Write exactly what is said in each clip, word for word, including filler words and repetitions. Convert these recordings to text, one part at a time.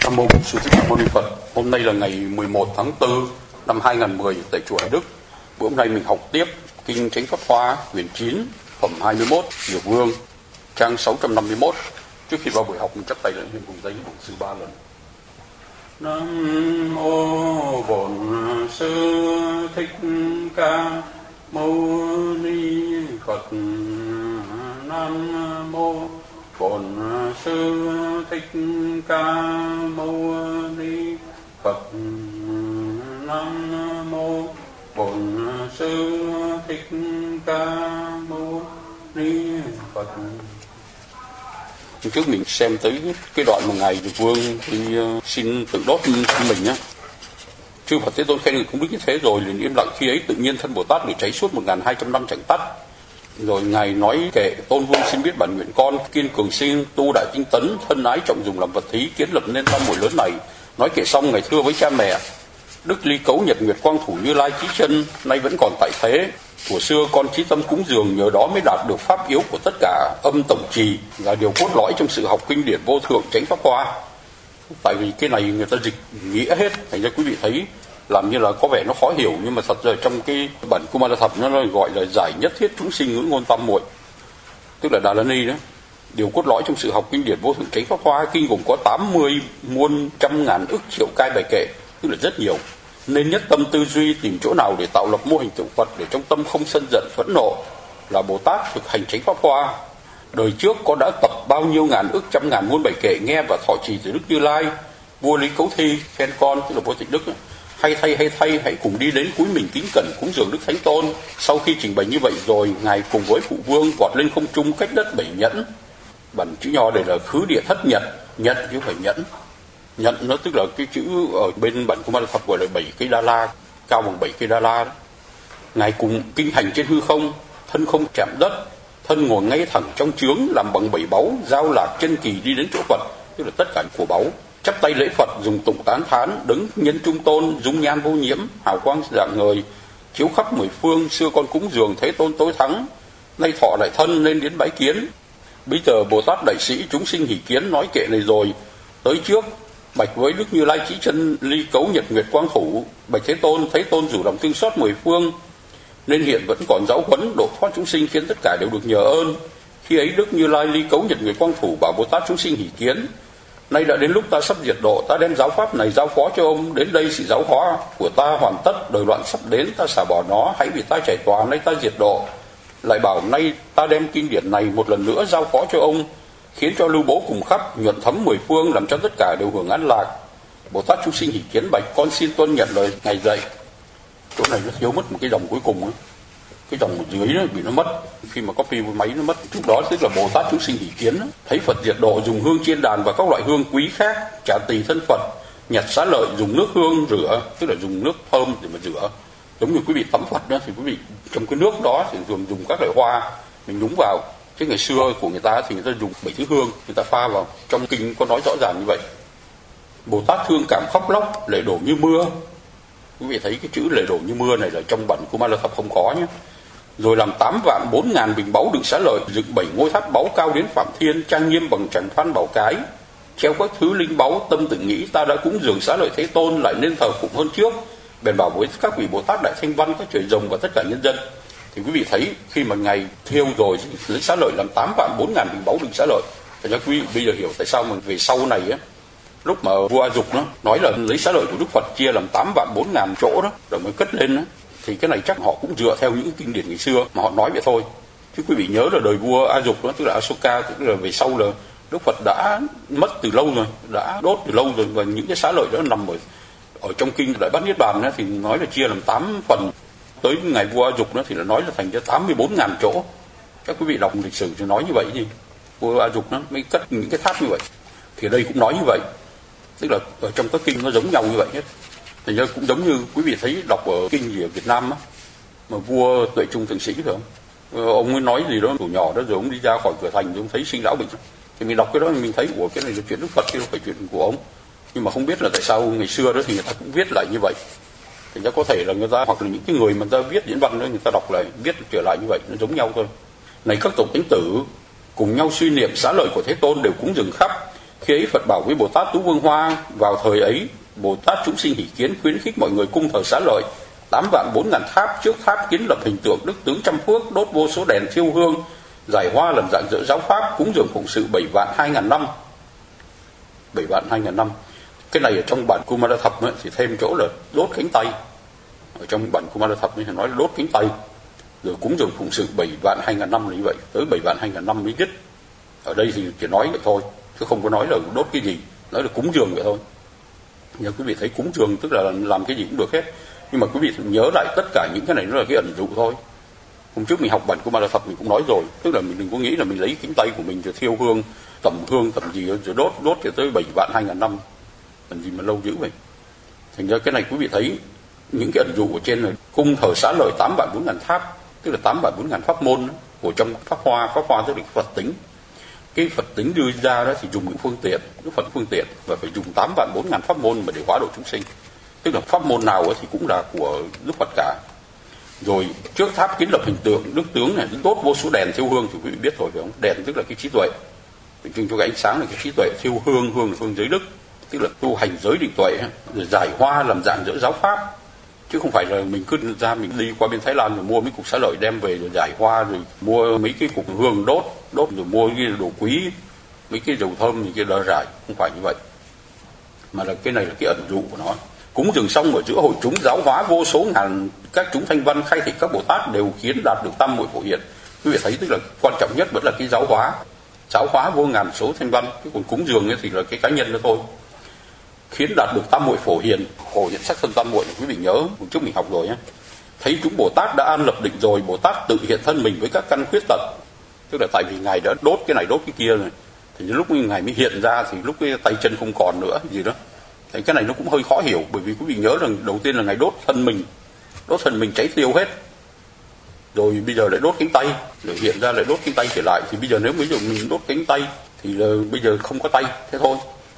Nam mô Bổn Sư Thích Ca Mâu Ni Phật. Hôm nay là ngày mười một tháng tư năm hai nghìn không trăm mười tại chùa Hải Đức. Bữa hôm nay mình học tiếp kinh Chánh Pháp Hoa quyển chín, phẩm hai mươi mốt, Dược Vương, trang sáu trăm năm mươi mốt. Trước khi vào buổi học mình chắp tay lại cùng giấy Bổn Sư ba lần. Nam mô Bổn Sư Thích Ca Mâu Ni Phật. Nam mô Bổn Sư Thích Ca Mâu Ni Phật. Nam mô Bổn Sư Thích Ca Mâu Ni Phật. Trước mình xem tới cái đoạn một ngày Dược Vương thì uh, xin tự đốt mình á. Chư Phật Thế Tôn khen người không biết như thế rồi, liền im lặng. Khi ấy tự nhiên thân Bồ Tát bị cháy suốt một nghìn hai trăm năm chẳng tắt. Rồi ngài nói kệ: Tôn Vương xin biết bản nguyện con kiên cường sinh tu đại tinh tấn, thân ái trọng dùng làm vật thí, kiến lập nên tam muội lớn này. Nói kệ xong, ngài thưa với cha mẹ: Đức Ly Cấu Nhật Nguyệt Quang Thủ Như Lai Chí Chân nay vẫn còn tại thế. Của xưa con chí tâm cúng dường, nhờ đó mới đạt được pháp yếu của tất cả âm tổng trì, là điều cốt lõi trong sự học kinh điển vô thượng Chánh Pháp Hoa. Tại vì cái này người ta dịch nghĩa hết, thành ra quý vị thấy làm như là có vẻ nó khó hiểu, nhưng mà thật ra trong cái bản Kumara Thập nó gọi là giải nhất thiết chúng sinh ngữ ngôn tam muội, tức là Đà La Ni đó. Điều cốt lõi trong sự học kinh điển vô thượng Chánh Pháp Hoa, kinh gồm có tám mươi muôn trăm ngàn ức triệu cai bài kệ, tức là rất nhiều. Nên nhất tâm tư duy tìm chỗ nào để tạo lập mô hình tượng Phật, để trong tâm không sân giận phẫn nộ, là Bồ Tát thực hành Chánh Pháp Hoa. Đời trước con đã tập bao nhiêu ngàn ức trăm ngàn muôn bài kệ nghe và thọ trì từ Đức Như Lai. Vua Lý Cấu Thi khen con, tức là vua Tịnh Đức ấy, hay thay hay thay hãy cùng đi đến cúi mình kính cẩn cúng dường Đức Thánh Tôn. Sau khi trình bày như vậy rồi, ngài cùng với phụ vương vọt lên không trung cách đất bảy nhẫn. Bản chữ nho đây là khứ địa thất nhật, nhật chứ phải nhẫn. Nhẫn nó tức là cái chữ ở bên bản Kumara Thập gọi là bảy cây đa la, cao bằng bảy cây đa la đó. Ngài cùng kinh hành trên hư không, thân không chạm đất, thân ngồi ngay thẳng trong chướng, làm bằng bảy báu, giao lạc chân kỳ đi đến chỗ Phật, tức là tất cả của báu. Chắp tay lễ Phật, dùng tụng tán thán, đứng nhân trung tôn, dung nhan vô nhiễm, hào quang rạng ngời, chiếu khắp mười phương. Xưa con cúng dường Thế Tôn tối thắng, nay thọ đại thân nên đến bái kiến. Bây giờ Bồ Tát đại sĩ chúng sinh hỷ kiến nói kệ này rồi, tới trước bạch với Đức Như Lai Chí Chân Ly Cấu Nhật Nguyệt Quang Thủ: Bạch Thế Tôn, Thế Tôn dù lòng thương xót mười phương, nên hiện vẫn còn giáo huấn độ thoát chúng sinh, khiến tất cả đều được nhờ ơn. Khi ấy Đức Như Lai Ly Cấu Nhật Nguyệt Quang Thủ bảo Bồ Tát chúng sinh hỷ kiến: Nay đã đến lúc ta sắp diệt độ, ta đem giáo pháp này giao phó cho ông. Đến đây sự giáo hóa của ta hoàn tất, đời loạn sắp đến, ta xả bỏ nó, hãy vì ta giải tòa, nay ta diệt độ. Lại bảo nay ta đem kinh điển này một lần nữa giao phó cho ông, khiến cho lưu bố cùng khắp, nhuận thấm mười phương, làm cho tất cả đều hưởng an lạc. Bồ Tát chúng sinh hỷ kiến bạch: Con xin tuân nhận lời ngài dạy. Chỗ này nó thiếu mất một cái dòng cuối cùng ấy. Cái dòng ở dưới nó bị nó mất, khi mà copy với máy nó mất. Lúc đó tức là Bồ Tát chúng sinh hỷ kiến, thấy Phật diệt độ, dùng hương chiên đàn và các loại hương quý khác, trả tỳ thân Phật, nhặt xá lợi, dùng nước hương rửa, tức là dùng nước thơm để mà rửa. Giống như quý vị tắm Phật đó, thì quý vị trong cái nước đó thì dùng dùng các loại hoa mình nhúng vào. Chứ ngày xưa của người ta thì người ta dùng bảy thứ hương, người ta pha vào. Trong kinh có nói rõ ràng như vậy. Bồ Tát thương cảm khóc lóc, lệ đổ như mưa. Quý vị thấy cái chữ lệ đổ như mưa này là trong bản Kumara Thập không có nhé. Rồi làm tám vạn bốn ngàn bình báu đựng xá lợi, dựng bảy ngôi tháp báu cao đến phạm thiên, trang nghiêm bằng tràng phan bảo cái, treo các thứ linh báu. Tâm tự nghĩ: Ta đã cúng dường xá lợi Thế Tôn, lại nên thờ phụng hơn trước. Bèn bảo với các vị Bồ Tát Đại Thanh Văn, các trời rồng và tất cả nhân dân. Thì quý vị thấy khi mà ngài thiêu rồi lấy xá lợi làm tám vạn bốn ngàn bình báu đựng xá lợi. Thì cho quý vị bây giờ hiểu tại sao mà về sau này á, lúc mà vua A Dục nó nói là lấy xá lợi của Đức Phật chia làm tám vạn bốn ngàn chỗ đó rồi mới cất lên đó, thì cái này chắc họ cũng dựa theo những kinh điển ngày xưa mà họ nói vậy thôi. Chứ quý vị nhớ là đời vua A Dục đó, tức là Asoka, tức là về sau là Đức Phật đã mất từ lâu rồi, đã đốt từ lâu rồi, và những cái xá lợi đó nằm ở ở trong kinh Đại Bát Niết Bàn đó, thì nói là chia làm tám phần. Tới ngày vua A Dục đó thì là nói là thành ra tám mươi bốn ngàn chỗ. Các quý vị đọc lịch sử thì nói như vậy gì? Vua A Dục nó mới cất những cái tháp như vậy. Thì đây cũng nói như vậy. Tức là ở trong các kinh nó giống nhau như vậy hết. Thành ra cũng giống như quý vị thấy đọc ở kinh gì ở Việt Nam á, mà vua Tuệ Trung Thượng Sĩ phải không? Ông ấy nói gì đó, thủ nhỏ đó, rồi ông đi ra khỏi cửa thành rồi ông thấy sinh lão bệnh. Thì mình đọc cái đó mình thấy ủa cái này là chuyện Đức Phật, chứ không phải chuyện của ông. Nhưng mà không biết là tại sao ngày xưa đó thì người ta cũng viết lại như vậy. Thì ra có thể là người ta, hoặc là những cái người mà người ta viết diễn văn đó, người ta đọc lại viết trở lại như vậy, nó giống nhau thôi. Này các tộc thánh tử, cùng nhau suy niệm xá lợi của Thế Tôn đều cúng dường khắp, Khi ấy Phật bảo với Bồ Tát Tú Vương Hoa: vào thời ấy Bồ Tát chúng sinh hỷ kiến khuyến khích mọi người cung thờ Xá Lợi tám vạn bốn ngàn tháp, trước tháp kiến lập hình tượng đức tướng trăm phước, đốt vô số đèn thiêu hương, giải hoa làm rạng rỡ giáo pháp, cúng dường phụng sự bảy vạn hai ngàn năm. Bảy vạn hai ngàn năm. Cái này ở trong bản Kumara Thập ấy, thì thêm chỗ là đốt cánh tay. Ở trong bản Kumara Thập thì nói là đốt cánh tay, rồi cúng dường phụng sự bảy vạn hai ngàn năm là như vậy, tới bảy vạn hai ngàn năm mới dứt. Ở đây thì chỉ nói vậy thôi, chứ không có nói là đốt cái gì, nói là cúng dường vậy thôi. Nhưng quý vị thấy cúng dường tức là làm cái gì cũng được hết. Nhưng mà quý vị nhớ lại tất cả những cái này nó là cái ẩn dụ thôi. Hôm trước mình học bản Kumara Thập mình cũng nói rồi, tức là mình đừng có nghĩ là mình lấy cánh tay của mình rồi thiêu hương, tầm hương tầm gì rồi đốt đốt cho tới bảy vạn hai ngàn năm, làm gì mà lâu dữ vậy. Thành ra cái này quý vị thấy những cái ẩn dụ ở trên này, cung thờ Xá Lợi tám vạn bốn ngàn tháp, tức là tám vạn bốn ngàn pháp môn của trong pháp hoa. Pháp hoa tức là Phật tính. Cái Phật tính đưa ra đó thì dùng những phương tiện, những Phật phương tiện, và phải dùng tám vạn bốn ngàn pháp môn mà để hóa độ chúng sinh. Tức là pháp môn nào thì cũng là của Đức Phật cả. Rồi trước tháp kiến lập hình tượng đức tướng này, đốt vô số đèn thiêu hương thì quý vị biết rồi phải không? Đèn tức là cái trí tuệ, tượng trưng cho cái ánh sáng là cái trí tuệ, thiêu hương, hương là phương giới đức, tức là tu hành giới định tuệ, rồi giải hoa làm rạng rỡ giáo pháp. Chứ không phải là mình cứ ra mình đi qua bên Thái Lan rồi mua mấy cục Xá Lợi đem về rồi giải hoa, rồi mua mấy cái cục hương đốt đốt rồi mua cái đồ quý, mấy cái dầu thơm thì cái đờ rải, không phải như vậy, mà là cái này là cái ẩn dụ của nó. Cúng dường xong ở giữa hội chúng, giáo hóa vô số ngàn các chúng thanh văn, khai thị các Bồ Tát đều khiến đạt được tam muội phổ hiện. Quý vị thấy tức là quan trọng nhất vẫn là cái giáo hóa, giáo hóa vô ngàn số thanh văn. Cái còn cúng dường ấy thì là cái cá nhân đó thôi. Khiến đạt được tam muội phổ hiền, phổ hiện sắc thân tam muội quý vị nhớ một chút mình học rồi nhé. Thấy chúng Bồ Tát đã an lập định rồi, Bồ Tát tự hiện thân mình với các căn khuyết tật, tức là tại vì ngài đã đốt cái này đốt cái kia rồi, thì lúc ngài mới hiện ra thì lúc cái tay chân không còn nữa gì đó. Thì cái này nó cũng hơi khó hiểu, bởi vì quý vị nhớ rằng đầu tiên là ngài đốt thân mình, đốt thân mình cháy tiêu hết, rồi bây giờ lại đốt cánh tay, rồi hiện ra lại đốt cánh tay trở lại. Thì bây giờ nếu bây giờ mình đốt cánh tay thì là bây giờ không có tay, thế thôi.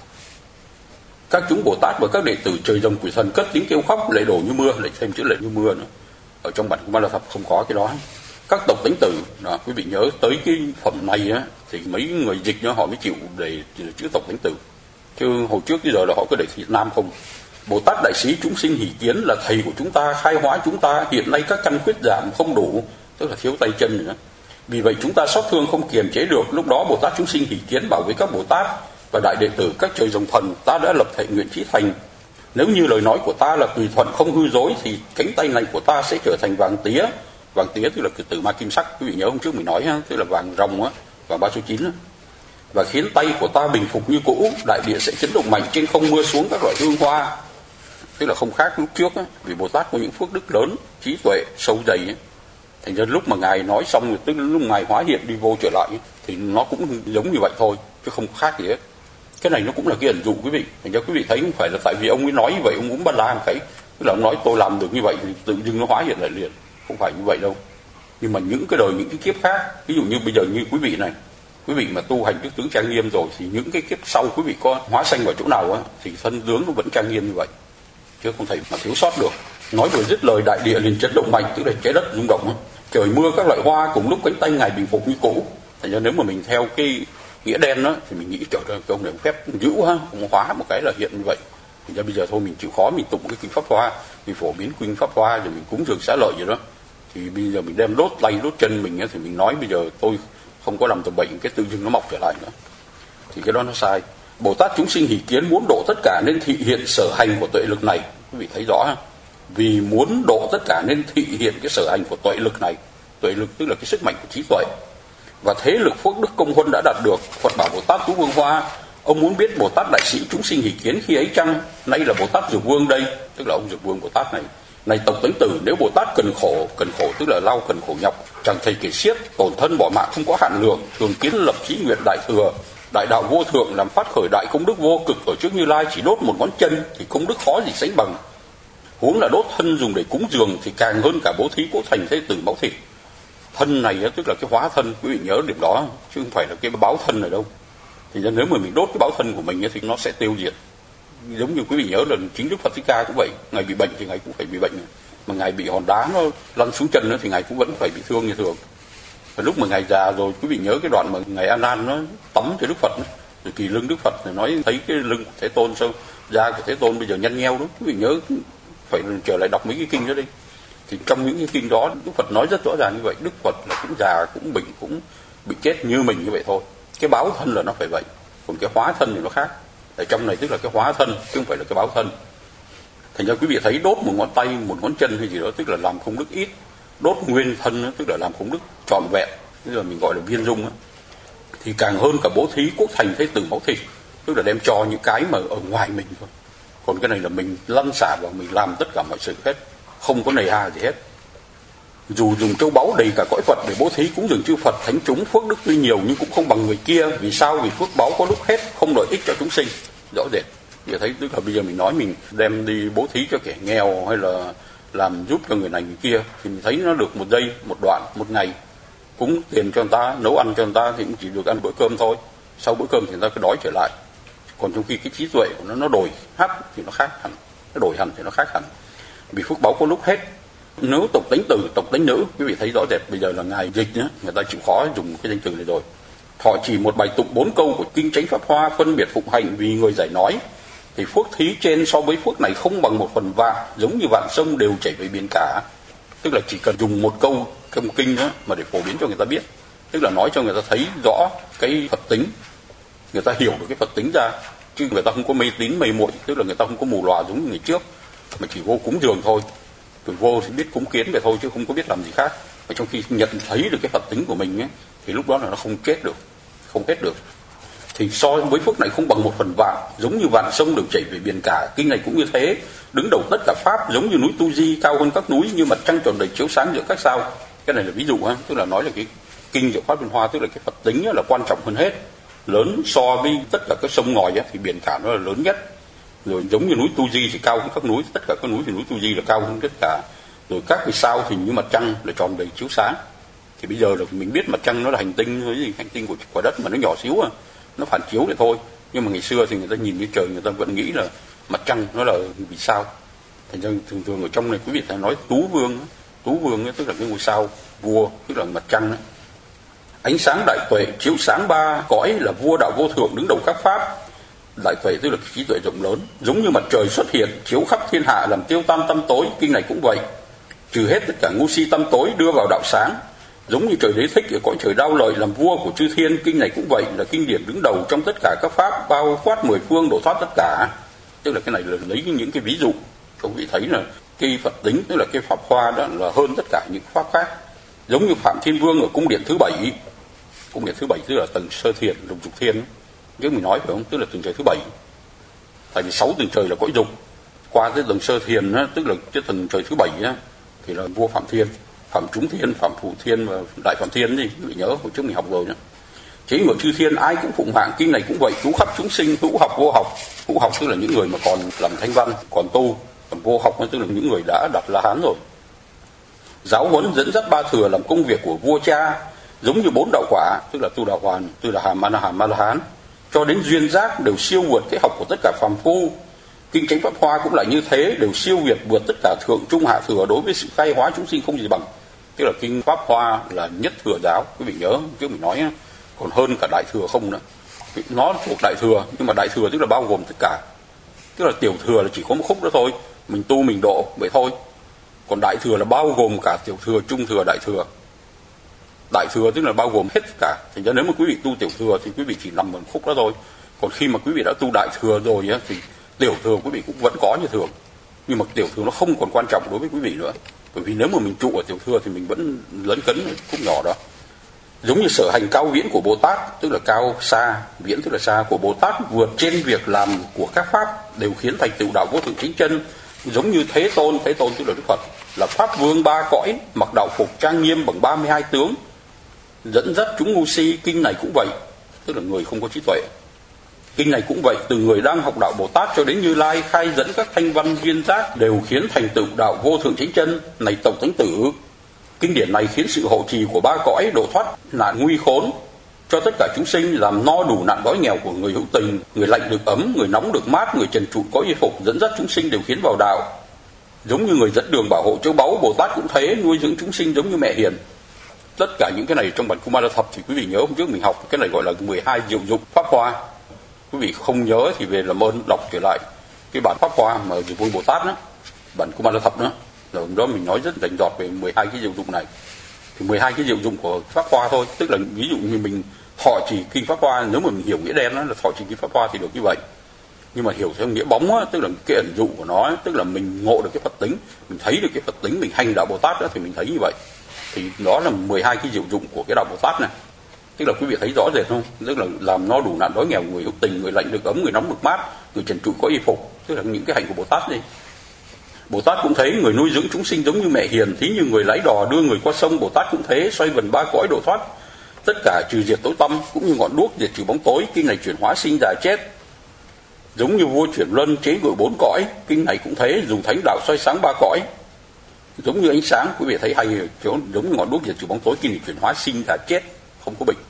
Các chúng Bồ Tát và các đệ tử trời rồng quỷ thần cất tiếng kêu khóc, lệ đổ như mưa, lại thêm chữ lệ như mưa nữa. Ở trong bản Kumara Thập không có cái đó. Các tộc tánh tử, đó, quý vị nhớ tới cái phẩm này á, thì mấy người dịch nó họ mới chịu để chữ tộc tánh tử. Chứ hồi trước bây giờ là họ cứ để Việt Nam không. Bồ Tát Đại Sĩ chúng sinh hỷ kiến là thầy của chúng ta, khai hóa chúng ta. Hiện nay các căn khuyết giảm không đủ, tức là thiếu tay chân nữa. Vì vậy chúng ta xót thương không kiềm chế được. Lúc đó Bồ Tát chúng sinh hỷ kiến bảo với các Bồ Tát và đại đệ tử các trời rồng thần: ta đã lập thệ nguyện chí thành. Nếu như lời nói của ta là tùy thuận không hư dối thì cánh tay này của ta sẽ trở thành vàng tía. Vàng tía tức là tử ma kim sắc, quý vị nhớ hôm trước mình nói ha, tức là vàng rồng á, vàng ba số chín á. Và khiến tay của ta bình phục như cũ, đại địa sẽ chấn động mạnh, trên không mưa xuống các loại hương hoa. Tức là không khác lúc trước á, vì Bồ Tát có những phước đức lớn, trí tuệ sâu dày ấy. Thành ra lúc mà ngài nói xong rồi, tức là lúc ngài hóa hiện đi vô trở lại ấy, thì nó cũng giống như vậy thôi, chứ không khác gì hết. Cái này nó cũng là cái ẩn dụ quý vị. Thành ra quý vị thấy không phải là tại vì ông ấy nói như vậy ông muốn ba la một cái, tức là ông nói tôi làm được như vậy thì tự dưng nó hóa hiện lại liền, không phải như vậy đâu. Nhưng mà những cái đời những cái kiếp khác, ví dụ như bây giờ như quý vị này, quý vị mà tu hành đức tướng trang nghiêm rồi thì những cái kiếp sau quý vị có hóa sanh vào chỗ nào á thì thân tướng nó vẫn trang nghiêm như vậy, chứ không thể mà thiếu sót được. Nói vừa dứt lời, đại địa liền chấn động mạnh, tức là trái đất rung động á. Trời mưa các loại hoa, cùng lúc cánh tay ngài bình phục như cũ. Thành ra nếu mà mình theo cái nghĩa đen đó thì mình nghĩ trời ơi, cái ông này phép dữ ha, ông hóa một cái là hiện như vậy. Thành ra bây giờ thôi mình chịu khó mình tụng cái kinh pháp hoa, mình phổ biến kinh pháp hoa rồi mình cúng dường xá lợi gì đó. Thì bây giờ mình đem đốt tay đốt chân mình á, thì mình nói bây giờ tôi không có làm tầm bệnh, cái tự dưng nó mọc trở lại nữa, thì cái đó nó sai. Bồ Tát chúng sinh hỷ kiến muốn độ tất cả nên thị hiện sở hành của tuệ lực này. Quý vị thấy rõ ha? Vì muốn độ tất cả nên thị hiện cái sở hành của tuệ lực này. Tuệ lực tức là cái sức mạnh của trí tuệ và thế lực phước đức công huân đã đạt được. Phật bảo Bồ Tát Tú Vương Hoa: ông muốn biết Bồ Tát Đại Sĩ chúng sinh hỷ kiến khi ấy chăng? Nay là Bồ Tát Dược Vương đây, tức là ông Dược Vương Bồ Tát này. Này tộc tánh tử, nếu Bồ Tát cần khổ, cần khổ tức là lao cần khổ nhọc, chẳng thầy kể xiết, tổn thân bỏ mạng không có hạn lượng, thường kiến lập chí nguyện đại thừa, đại đạo vô thượng, làm phát khởi đại công đức vô cực ở trước Như Lai, chỉ đốt một ngón chân thì công đức khó gì sánh bằng. Huống là đốt thân dùng để cúng dường thì càng hơn cả bố thí cỗ thành thế tử máu thịt. Thân này tức là cái hóa thân, quý vị nhớ điểm đó, chứ không phải là cái báo thân này đâu. Thì nếu mà mình đốt cái báo thân của mình thì nó sẽ tiêu diệt. Giống như quý vị nhớ là chính Đức Phật Thích Ca cũng vậy, ngài bị bệnh thì ngài cũng phải bị bệnh, mà ngài bị hòn đá nó lăn xuống chân nữa thì ngài cũng vẫn phải bị thương như thường. Và lúc mà ngài già rồi, quý vị nhớ cái đoạn mà ngài A Nan nó tắm cho Đức Phật, Rồi kỳ lưng Đức Phật thì nói thấy cái lưng của Thế Tôn sao da của Thế Tôn bây giờ nhăn nheo đó, quý vị nhớ phải trở lại đọc mấy cái kinh đó đi. Thì trong những cái kinh đó Đức Phật nói rất rõ ràng như vậy, Đức Phật là cũng già, cũng bệnh, cũng bị chết như mình như vậy thôi. Cái báo thân là nó phải vậy, còn cái hóa thân thì nó khác. Ở trong này tức là cái hóa thân chứ không phải là cái báo thân. Thành ra quý vị thấy đốt một ngón tay, một ngón chân hay gì đó tức là làm công đức ít, đốt nguyên thân tức là làm công đức trọn vẹn, tức là mình gọi là viên dung. Thì càng hơn cả bố thí quốc thành thế tử máu thịt, tức là đem cho những cái mà ở ngoài mình thôi. Còn cái này là mình lăn xả vào, mình làm tất cả mọi sự hết, không có nề hà gì hết. Dù dùng châu báu đầy cả cõi Phật để bố thí cúng dường chư Phật thánh chúng, phước đức tuy nhiều nhưng cũng không bằng người kia. Vì sao? Vì phước báu có lúc hết, không lợi ích cho chúng sinh. Rõ rệt. Vì thấy tức là bây giờ mình nói mình đem đi bố thí cho kẻ nghèo hay là làm giúp cho người này người kia thì mình thấy nó được một giây, một đoạn, một ngày. Cúng tiền cho người ta, nấu ăn cho người ta thì cũng chỉ được ăn bữa cơm thôi. Sau bữa cơm thì người ta cứ đói trở lại. Còn trong khi cái trí tuệ của nó nó đổi hẳn thì nó khác hẳn, nó đổi hẳn thì nó khác hẳn. Vì phước báu có lúc hết. Nếu tộc tánh tử, tộc tánh nữ, quý vị thấy rõ rệt bây giờ là ngài dịch nhá, người ta chịu khó dùng cái danh từ này rồi. Thọ chỉ một bài tụng bốn câu của kinh Chánh Pháp Hoa, phân biệt phụng hành vì người giải nói, thì phước thí trên so với phước này không bằng một phần vạn, giống như vạn sông đều chảy về biển cả. Tức là chỉ cần dùng một câu trong kinh đó mà để phổ biến cho người ta biết, tức là nói cho người ta thấy rõ cái Phật tính, người ta hiểu được cái Phật tính ra, chứ người ta không có mê tín mê muội, tức là người ta không có mù lòa giống như người trước, mà chỉ vô cúng dường thôi, rồi vô thì biết cúng kiến vậy thôi chứ không có biết làm gì khác. Và trong khi nhận thấy được cái Phật tính của mình ấy, thì lúc đó là nó không kết được, không kết được. Thì so với phước này không bằng một phần vạn, giống như vạn sông đều chảy về biển cả. Kinh này cũng như thế, đứng đầu tất cả pháp, giống như núi Tu Di cao hơn các núi, như mặt trăng tròn đầy chiếu sáng giữa các sao. Cái này là ví dụ ha, tức là nói là cái kinh Diệu Pháp Liên Hoa, tức là cái Phật tính là quan trọng hơn hết, lớn so với tất cả các sông ngòi ấy, thì biển cả nó là lớn nhất. Rồi giống như núi Tu Di thì cao hơn các núi, tất cả các núi thì núi Tu Di là cao hơn tất cả. Rồi các cái sao thì như mặt trăng là tròn đầy chiếu sáng. Thì bây giờ là mình biết mặt trăng nó là hành tinh hay gì, hành tinh của quả đất mà nó nhỏ xíu à, nó phản chiếu vậy thôi. Nhưng mà ngày xưa thì người ta nhìn cái trời, người ta vẫn nghĩ là mặt trăng nó là vì sao. Thành ra thường thường ở trong này quý vị ta nói Tú Vương, Tú Vương ấy, tức là cái ngôi sao vua, tức là mặt trăng ấy. Ánh sáng đại tuệ chiếu sáng ba cõi, là vua đạo vô thượng đứng đầu các pháp. Đại tuệ tức là trí tuệ rộng lớn, giống như mặt trời xuất hiện chiếu khắp thiên hạ, làm tiêu tan tâm tối. Kinh này cũng vậy, trừ hết tất cả ngu si tâm tối, đưa vào đạo sáng, giống như trời Đế Thích ở cõi trời Đao Lợi làm vua của chư thiên. Kinh này cũng vậy, là kinh điển đứng đầu trong tất cả các pháp, bao quát mười phương độ thoát tất cả. Tức là cái này là lấy những cái ví dụ các vị thấy là cái Phật tính, tức là cái Pháp Hoa đó là hơn tất cả những pháp khác. Giống như Phạm Thiên Vương ở cung điện thứ bảy, cung điện thứ bảy tức là tầng sơ thiền, lục dục thiên, chứ mình nói phải không, tức là tầng trời thứ bảy. Tại vì sáu tầng trời là cõi dục, qua tới tầng sơ thiền á, tức là cái tầng trời thứ bảy á, thì là vua Phạm Thiên, Phạm Chúng Thiên, Phạm Phụ Thiên và Đại Phạm Thiên gì, mình nhớ hồi trước mình học rồi nhá. Chế ngự chư thiên ai cũng phụng hạng. Kinh này cũng vậy, cứu khắp chúng sinh, hữu học vô học. Hữu học tức là những người mà còn làm thanh văn, còn tu, còn vô học tức là những người đã đặt La Hán rồi. Giáo huấn dẫn dắt ba thừa làm công việc của vua cha, giống như bốn đạo quả, tức là Tu Đà Hoàn, Tu Đà Hàm, A Na Hàm, A La Hán, cho đến duyên giác đều siêu vượt cái học của tất cả phàm phu. Kinh Chánh Pháp Hoa cũng là như thế, đều siêu việt vượt tất cả thượng trung hạ thừa, đối với sự khai hóa chúng sinh không gì bằng. Tức là kinh Pháp Hoa là nhất thừa giáo, quý vị nhớ chứ mình nói còn hơn cả đại thừa không nữa. Nó thuộc đại thừa, nhưng mà đại thừa tức là bao gồm tất cả. Tức là tiểu thừa là chỉ có một khúc đó thôi, mình tu mình độ vậy thôi. Còn đại thừa là bao gồm cả tiểu thừa, trung thừa, đại thừa. Đại thừa tức là bao gồm hết tất cả. Thành ra nếu mà quý vị tu tiểu thừa thì quý vị chỉ nằm ở khúc đó thôi. Còn khi mà quý vị đã tu đại thừa rồi á, thì tiểu thừa quý vị cũng vẫn có như thường. Nhưng mà tiểu thừa nó không còn quan trọng đối với quý vị nữa. Bởi vì nếu mà mình trụ ở tiểu thừa thì mình vẫn lấn cấn khúc nhỏ đó. Giống như sở hành cao viễn của Bồ Tát, tức là cao xa, viễn tức là xa, của Bồ Tát vượt trên việc làm của các pháp, đều khiến thành tựu đạo vô thượng chính chân. Giống như Thế Tôn, Thế Tôn tức là Đức Phật, là pháp vương ba cõi, mặc đạo phục trang nghiêm bằng ba mươi hai tướng, dẫn dắt chúng ngu si. Kinh này cũng vậy, tức là người không có trí tuệ. Kinh này cũng vậy, từ người đang học đạo Bồ Tát cho đến Như Lai khai dẫn các thanh văn duyên giác, đều khiến thành tựu đạo vô thượng chính chân. Này tổng thánh tử, kinh điển này khiến sự hộ trì của ba cõi, độ thoát nạn nguy khốn cho tất cả chúng sinh, làm no đủ nạn đói nghèo của người hữu tình, người lạnh được ấm, người nóng được mát, người trần trụi có y phục, dẫn dắt chúng sinh đều khiến vào đạo. Giống như người dẫn đường bảo hộ châu báu, Bồ Tát cũng thế, nuôi dưỡng chúng sinh giống như mẹ hiền. Tất cả những cái này trong bản Kumara Thập thì quý vị nhớ hôm trước mình học cái này gọi là mười hai diệu dụng Pháp Hoa. Quý vị không nhớ thì về làm ơn đọc trở lại cái bản Pháp Hoa mà Dược Vương Bồ Tát đó, bản Kumara La Thập đó, rồi đó mình nói rất rành rọt về mười hai cái diệu dụng này. Thì mười hai cái diệu dụng của Pháp Hoa thôi, tức là ví dụ như mình thọ trì kinh Pháp Hoa, nếu mà mình hiểu nghĩa đen đó là thọ trì kinh Pháp Hoa thì được như vậy. Nhưng mà hiểu theo nghĩa bóng á, tức là cái ẩn dụ của nó, tức là mình ngộ được cái Phật tính, mình thấy được cái Phật tính, mình hành đạo Bồ Tát đó thì mình thấy như vậy. Thì đó là mười hai cái diệu dụng của cái đạo Bồ Tát này. Tức là quý vị thấy rõ rệt không? Tức là làm no đủ nạn đói nghèo, người hữu tình, người lạnh được ấm, người nóng được mát, người trần trụi có y phục, tức là những cái hạnh của Bồ Tát đi. Bồ Tát cũng thấy người nuôi dưỡng chúng sinh giống như mẹ hiền, thí như người lái đò đưa người qua sông. Bồ Tát cũng thế, xoay vần ba cõi độ thoát, tất cả trừ diệt tối tăm, cũng như ngọn đuốc diệt trừ bóng tối. Kinh này chuyển hóa sinh già chết, giống như vua chuyển luân chế ngự bốn cõi. Kinh này cũng thế, dùng thánh đạo soi sáng ba cõi, giống như ánh sáng. Quý vị thấy hay, giống như ngọn đuốc diệt trừ bóng tối. Kinh này chuyển hóa sinh già chết, không có bệnh.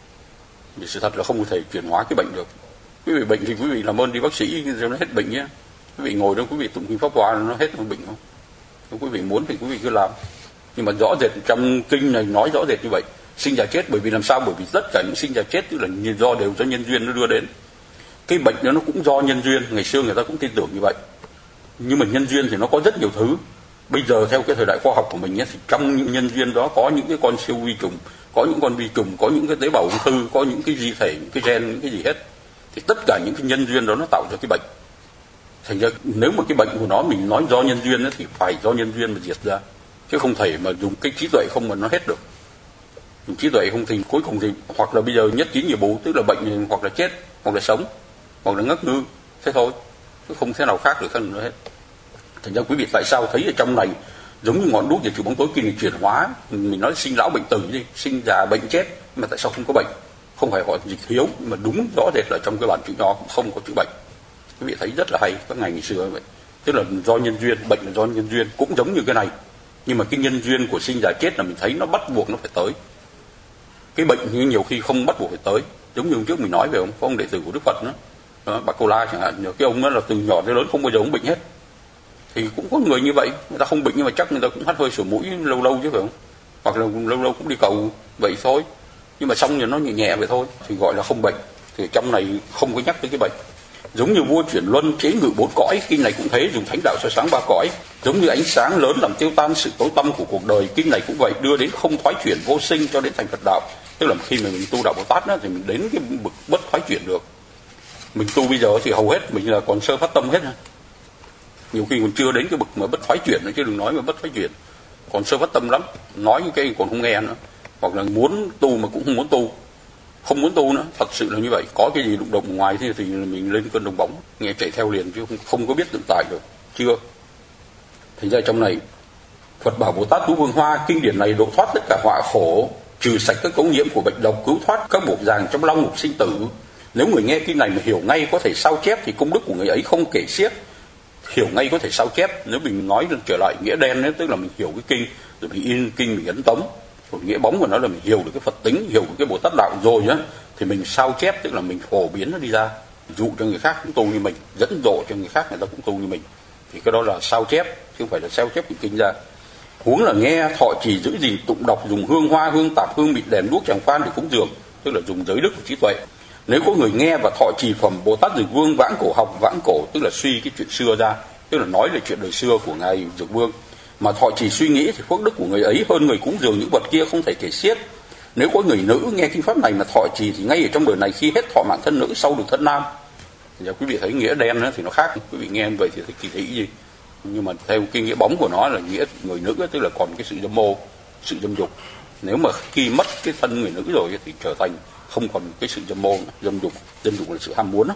Vì sự thật là không thể chuyển hóa cái bệnh được. Quý vị bệnh thì quý vị làm ơn đi bác sĩ cho nó hết bệnh nhé. Quý vị ngồi đó quý vị tụng kinh Pháp Hoa nó hết nó bệnh không? Nếu quý vị muốn thì quý vị cứ làm. Nhưng mà rõ rệt trong kinh này nói rõ rệt như vậy, sinh già chết. Bởi vì làm sao? Bởi vì tất cả những sinh già chết tức là do đều do nhân duyên nó đưa đến. Cái bệnh đó nó cũng do nhân duyên. Ngày xưa người ta cũng tin tưởng như vậy. Nhưng mà nhân duyên thì nó có rất nhiều thứ. Bây giờ theo cái thời đại khoa học của mình nhé, thì trong những nhân duyên đó có những cái con siêu vi trùng, có những con vi trùng, có những cái tế bào ung thư, có những cái di thể, những cái gen, những cái gì hết. Thì tất cả những cái nhân duyên đó nó tạo ra cái bệnh. Thành ra nếu mà cái bệnh của nó mình nói do nhân duyên thì phải do nhân duyên mà diệt ra, chứ không thể mà dùng cái trí tuệ không mà nó hết được. Dùng trí tuệ không thì cuối cùng thì hoặc là bây giờ nhất trí nhiều bù, tức là bệnh hoặc là chết, hoặc là sống, hoặc là ngất ngư, thế thôi, chứ không thế nào khác được hơn nữa hết. Thành ra quý vị tại sao thấy ở trong này giống như ngọn đuốc diệt trừ bóng tối, kinh này chuyển hóa, mình nói sinh lão bệnh tử đi, sinh già bệnh chết, nhưng mà tại sao không có bệnh? Không phải họ dịch thiếu, mà đúng rõ rệt là trong cái bản chữ nho cũng không có chữ bệnh. Quý vị thấy rất là hay, các ngày ngày xưa vậy. Tức là do nhân duyên, bệnh là do nhân duyên, cũng giống như cái này. Nhưng mà cái nhân duyên của sinh già chết là mình thấy nó bắt buộc nó phải tới. Cái bệnh như nhiều khi không bắt buộc phải tới. Giống như hôm trước mình nói về ông, có ông đệ tử của Đức Phật nữa, đó, Bà Cô La chẳng hạn, cái ông đó là từ nhỏ tới lớn không bao giờ ông bệnh hết. Thì cũng có người như vậy, người ta không bệnh nhưng mà chắc người ta cũng hắt hơi sổ mũi lâu lâu chứ phải không? Hoặc là lâu lâu cũng đi cầu vậy thôi. Nhưng mà xong rồi nó nhẹ nhẹ vậy thôi, thì gọi là không bệnh. Thì trong này không có nhắc tới cái bệnh. Giống như vua chuyển luân chế ngự bốn cõi, kinh này cũng thế, dùng thánh đạo soi sáng ba cõi, giống như ánh sáng lớn làm tiêu tan sự tối tăm của cuộc đời. Kinh này cũng vậy, đưa đến không thoái chuyển vô sinh cho đến thành Phật đạo. Tức là khi mà mình tu đạo Bồ Tát đó, thì mình đến cái bực bất thoái chuyển được. Mình tu bây giờ thì hầu hết mình là còn sơ phát tâm hết, nhiều khi còn chưa đến cái bực mà bất thoái chuyển nữa, chứ đừng nói mà bất thoái chuyển, còn sơ phát tâm lắm, nói những cái còn không nghe nữa, hoặc là muốn tu mà cũng không muốn tu, không muốn tu nữa, thật sự là như vậy. Có cái gì đụng động ngoài thì thì mình lên cơn đồng bóng, nghe chạy theo liền chứ không, không có biết tự tại được, chưa. Thành ra trong này Phật bảo Bồ Tát Tú Vương Hoa, kinh điển này độ thoát tất cả họa khổ, trừ sạch các cấu nhiễm của bệnh độc, cứu thoát các buộc ràng trong long ngục sinh tử. Nếu người nghe kinh này mà hiểu ngay, có thể sao chép thì công đức của người ấy không kể xiết. Hiểu ngay có thể sao chép. Nếu mình nói trở lại nghĩa đen ấy, tức là mình hiểu cái kinh rồi mình in kinh, mình ấn tống. Còn nghĩa bóng của nó là mình hiểu được cái Phật tính, hiểu được cái Bồ Tát đạo rồi á, thì mình sao chép, tức là mình phổ biến nó đi ra, dụ cho người khác cũng tu như mình, dẫn dụ cho người khác người ta cũng tu như mình. Thì cái đó là sao chép, chứ không phải là sao chép kinh ra. Huống là nghe, thọ trì, giữ gìn, tụng đọc, dùng hương hoa, hương tạp, hương mịt, đèn đuốc, tràng phan để cúng dường, tức là dùng giới đức và trí tuệ. Nếu có người nghe và thọ trì phẩm Bồ Tát Dược Vương vãng cổ học, vãng cổ tức là suy cái chuyện xưa ra, tức là nói về chuyện đời xưa của ngài Dược Vương, mà thọ trì suy nghĩ thì phước đức của người ấy hơn người cúng dường những vật kia không thể kể xiết. Nếu có người nữ nghe kinh pháp này mà thọ trì thì ngay ở trong đời này khi hết thọ mạng thân nữ, sau được thân nam. Thì quý vị thấy nghĩa đen thì nó khác, quý vị nghe vậy thì thấy kỳ thị gì, nhưng mà theo cái nghĩa bóng của nó là nghĩa người nữ tức là còn cái sự dâm mô, sự dâm dục. Nếu mà khi mất cái thân người nữ rồi thì trở thành không còn cái sự dâm mô, dâm dục, dâm dục là sự ham muốn đó.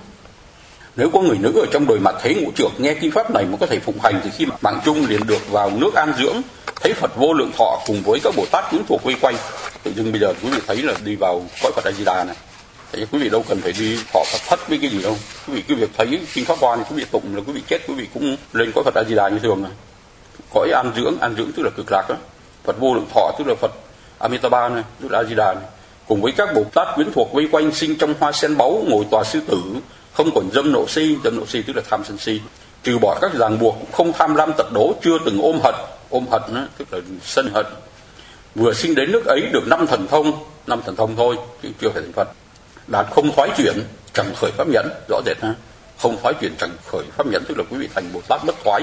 Nếu có người nữ ở trong đời mặt thế ngũ trược nghe kinh pháp này mà có thể phụng hành thì khi mạng chung liền được vào nước an dưỡng, thấy Phật vô lượng thọ cùng với các Bồ Tát quyến thuộc vây quanh. Tự dưng bây giờ quý vị thấy là đi vào cõi Phật A Di Đà này, thì quý vị đâu cần phải đi thọ Phật thất với cái gì đâu. Quý vị cứ việc thấy kinh pháp hoa thì quý vị tụng là quý vị chết, quý vị cũng lên cõi Phật A Di Đà như thường này. Cõi an dưỡng, an dưỡng tức là cực lạc đó. Phật vô lượng thọ tức là Phật Amitabha này, tức là A Di Đà này. Cùng với các Bồ Tát quyến thuộc vây quanh, sinh trong hoa sen báu, ngồi tòa sư tử, không còn dâm nộ si. Dâm nộ si tức là tham sân si, trừ bỏ các ràng buộc, cũng không tham lam tật đố, chưa từng ôm hận. Ôm hận đó, tức là sân hận. Vừa sinh đến nước ấy được năm thần thông, năm thần thông thôi chứ chưa phải thành Phật. Đạt không thoái chuyển, chẳng khởi pháp nhẫn, rõ rệt ha, không thoái chuyển chẳng khởi pháp nhẫn, tức là quý vị thành Bồ Tát bất thoái.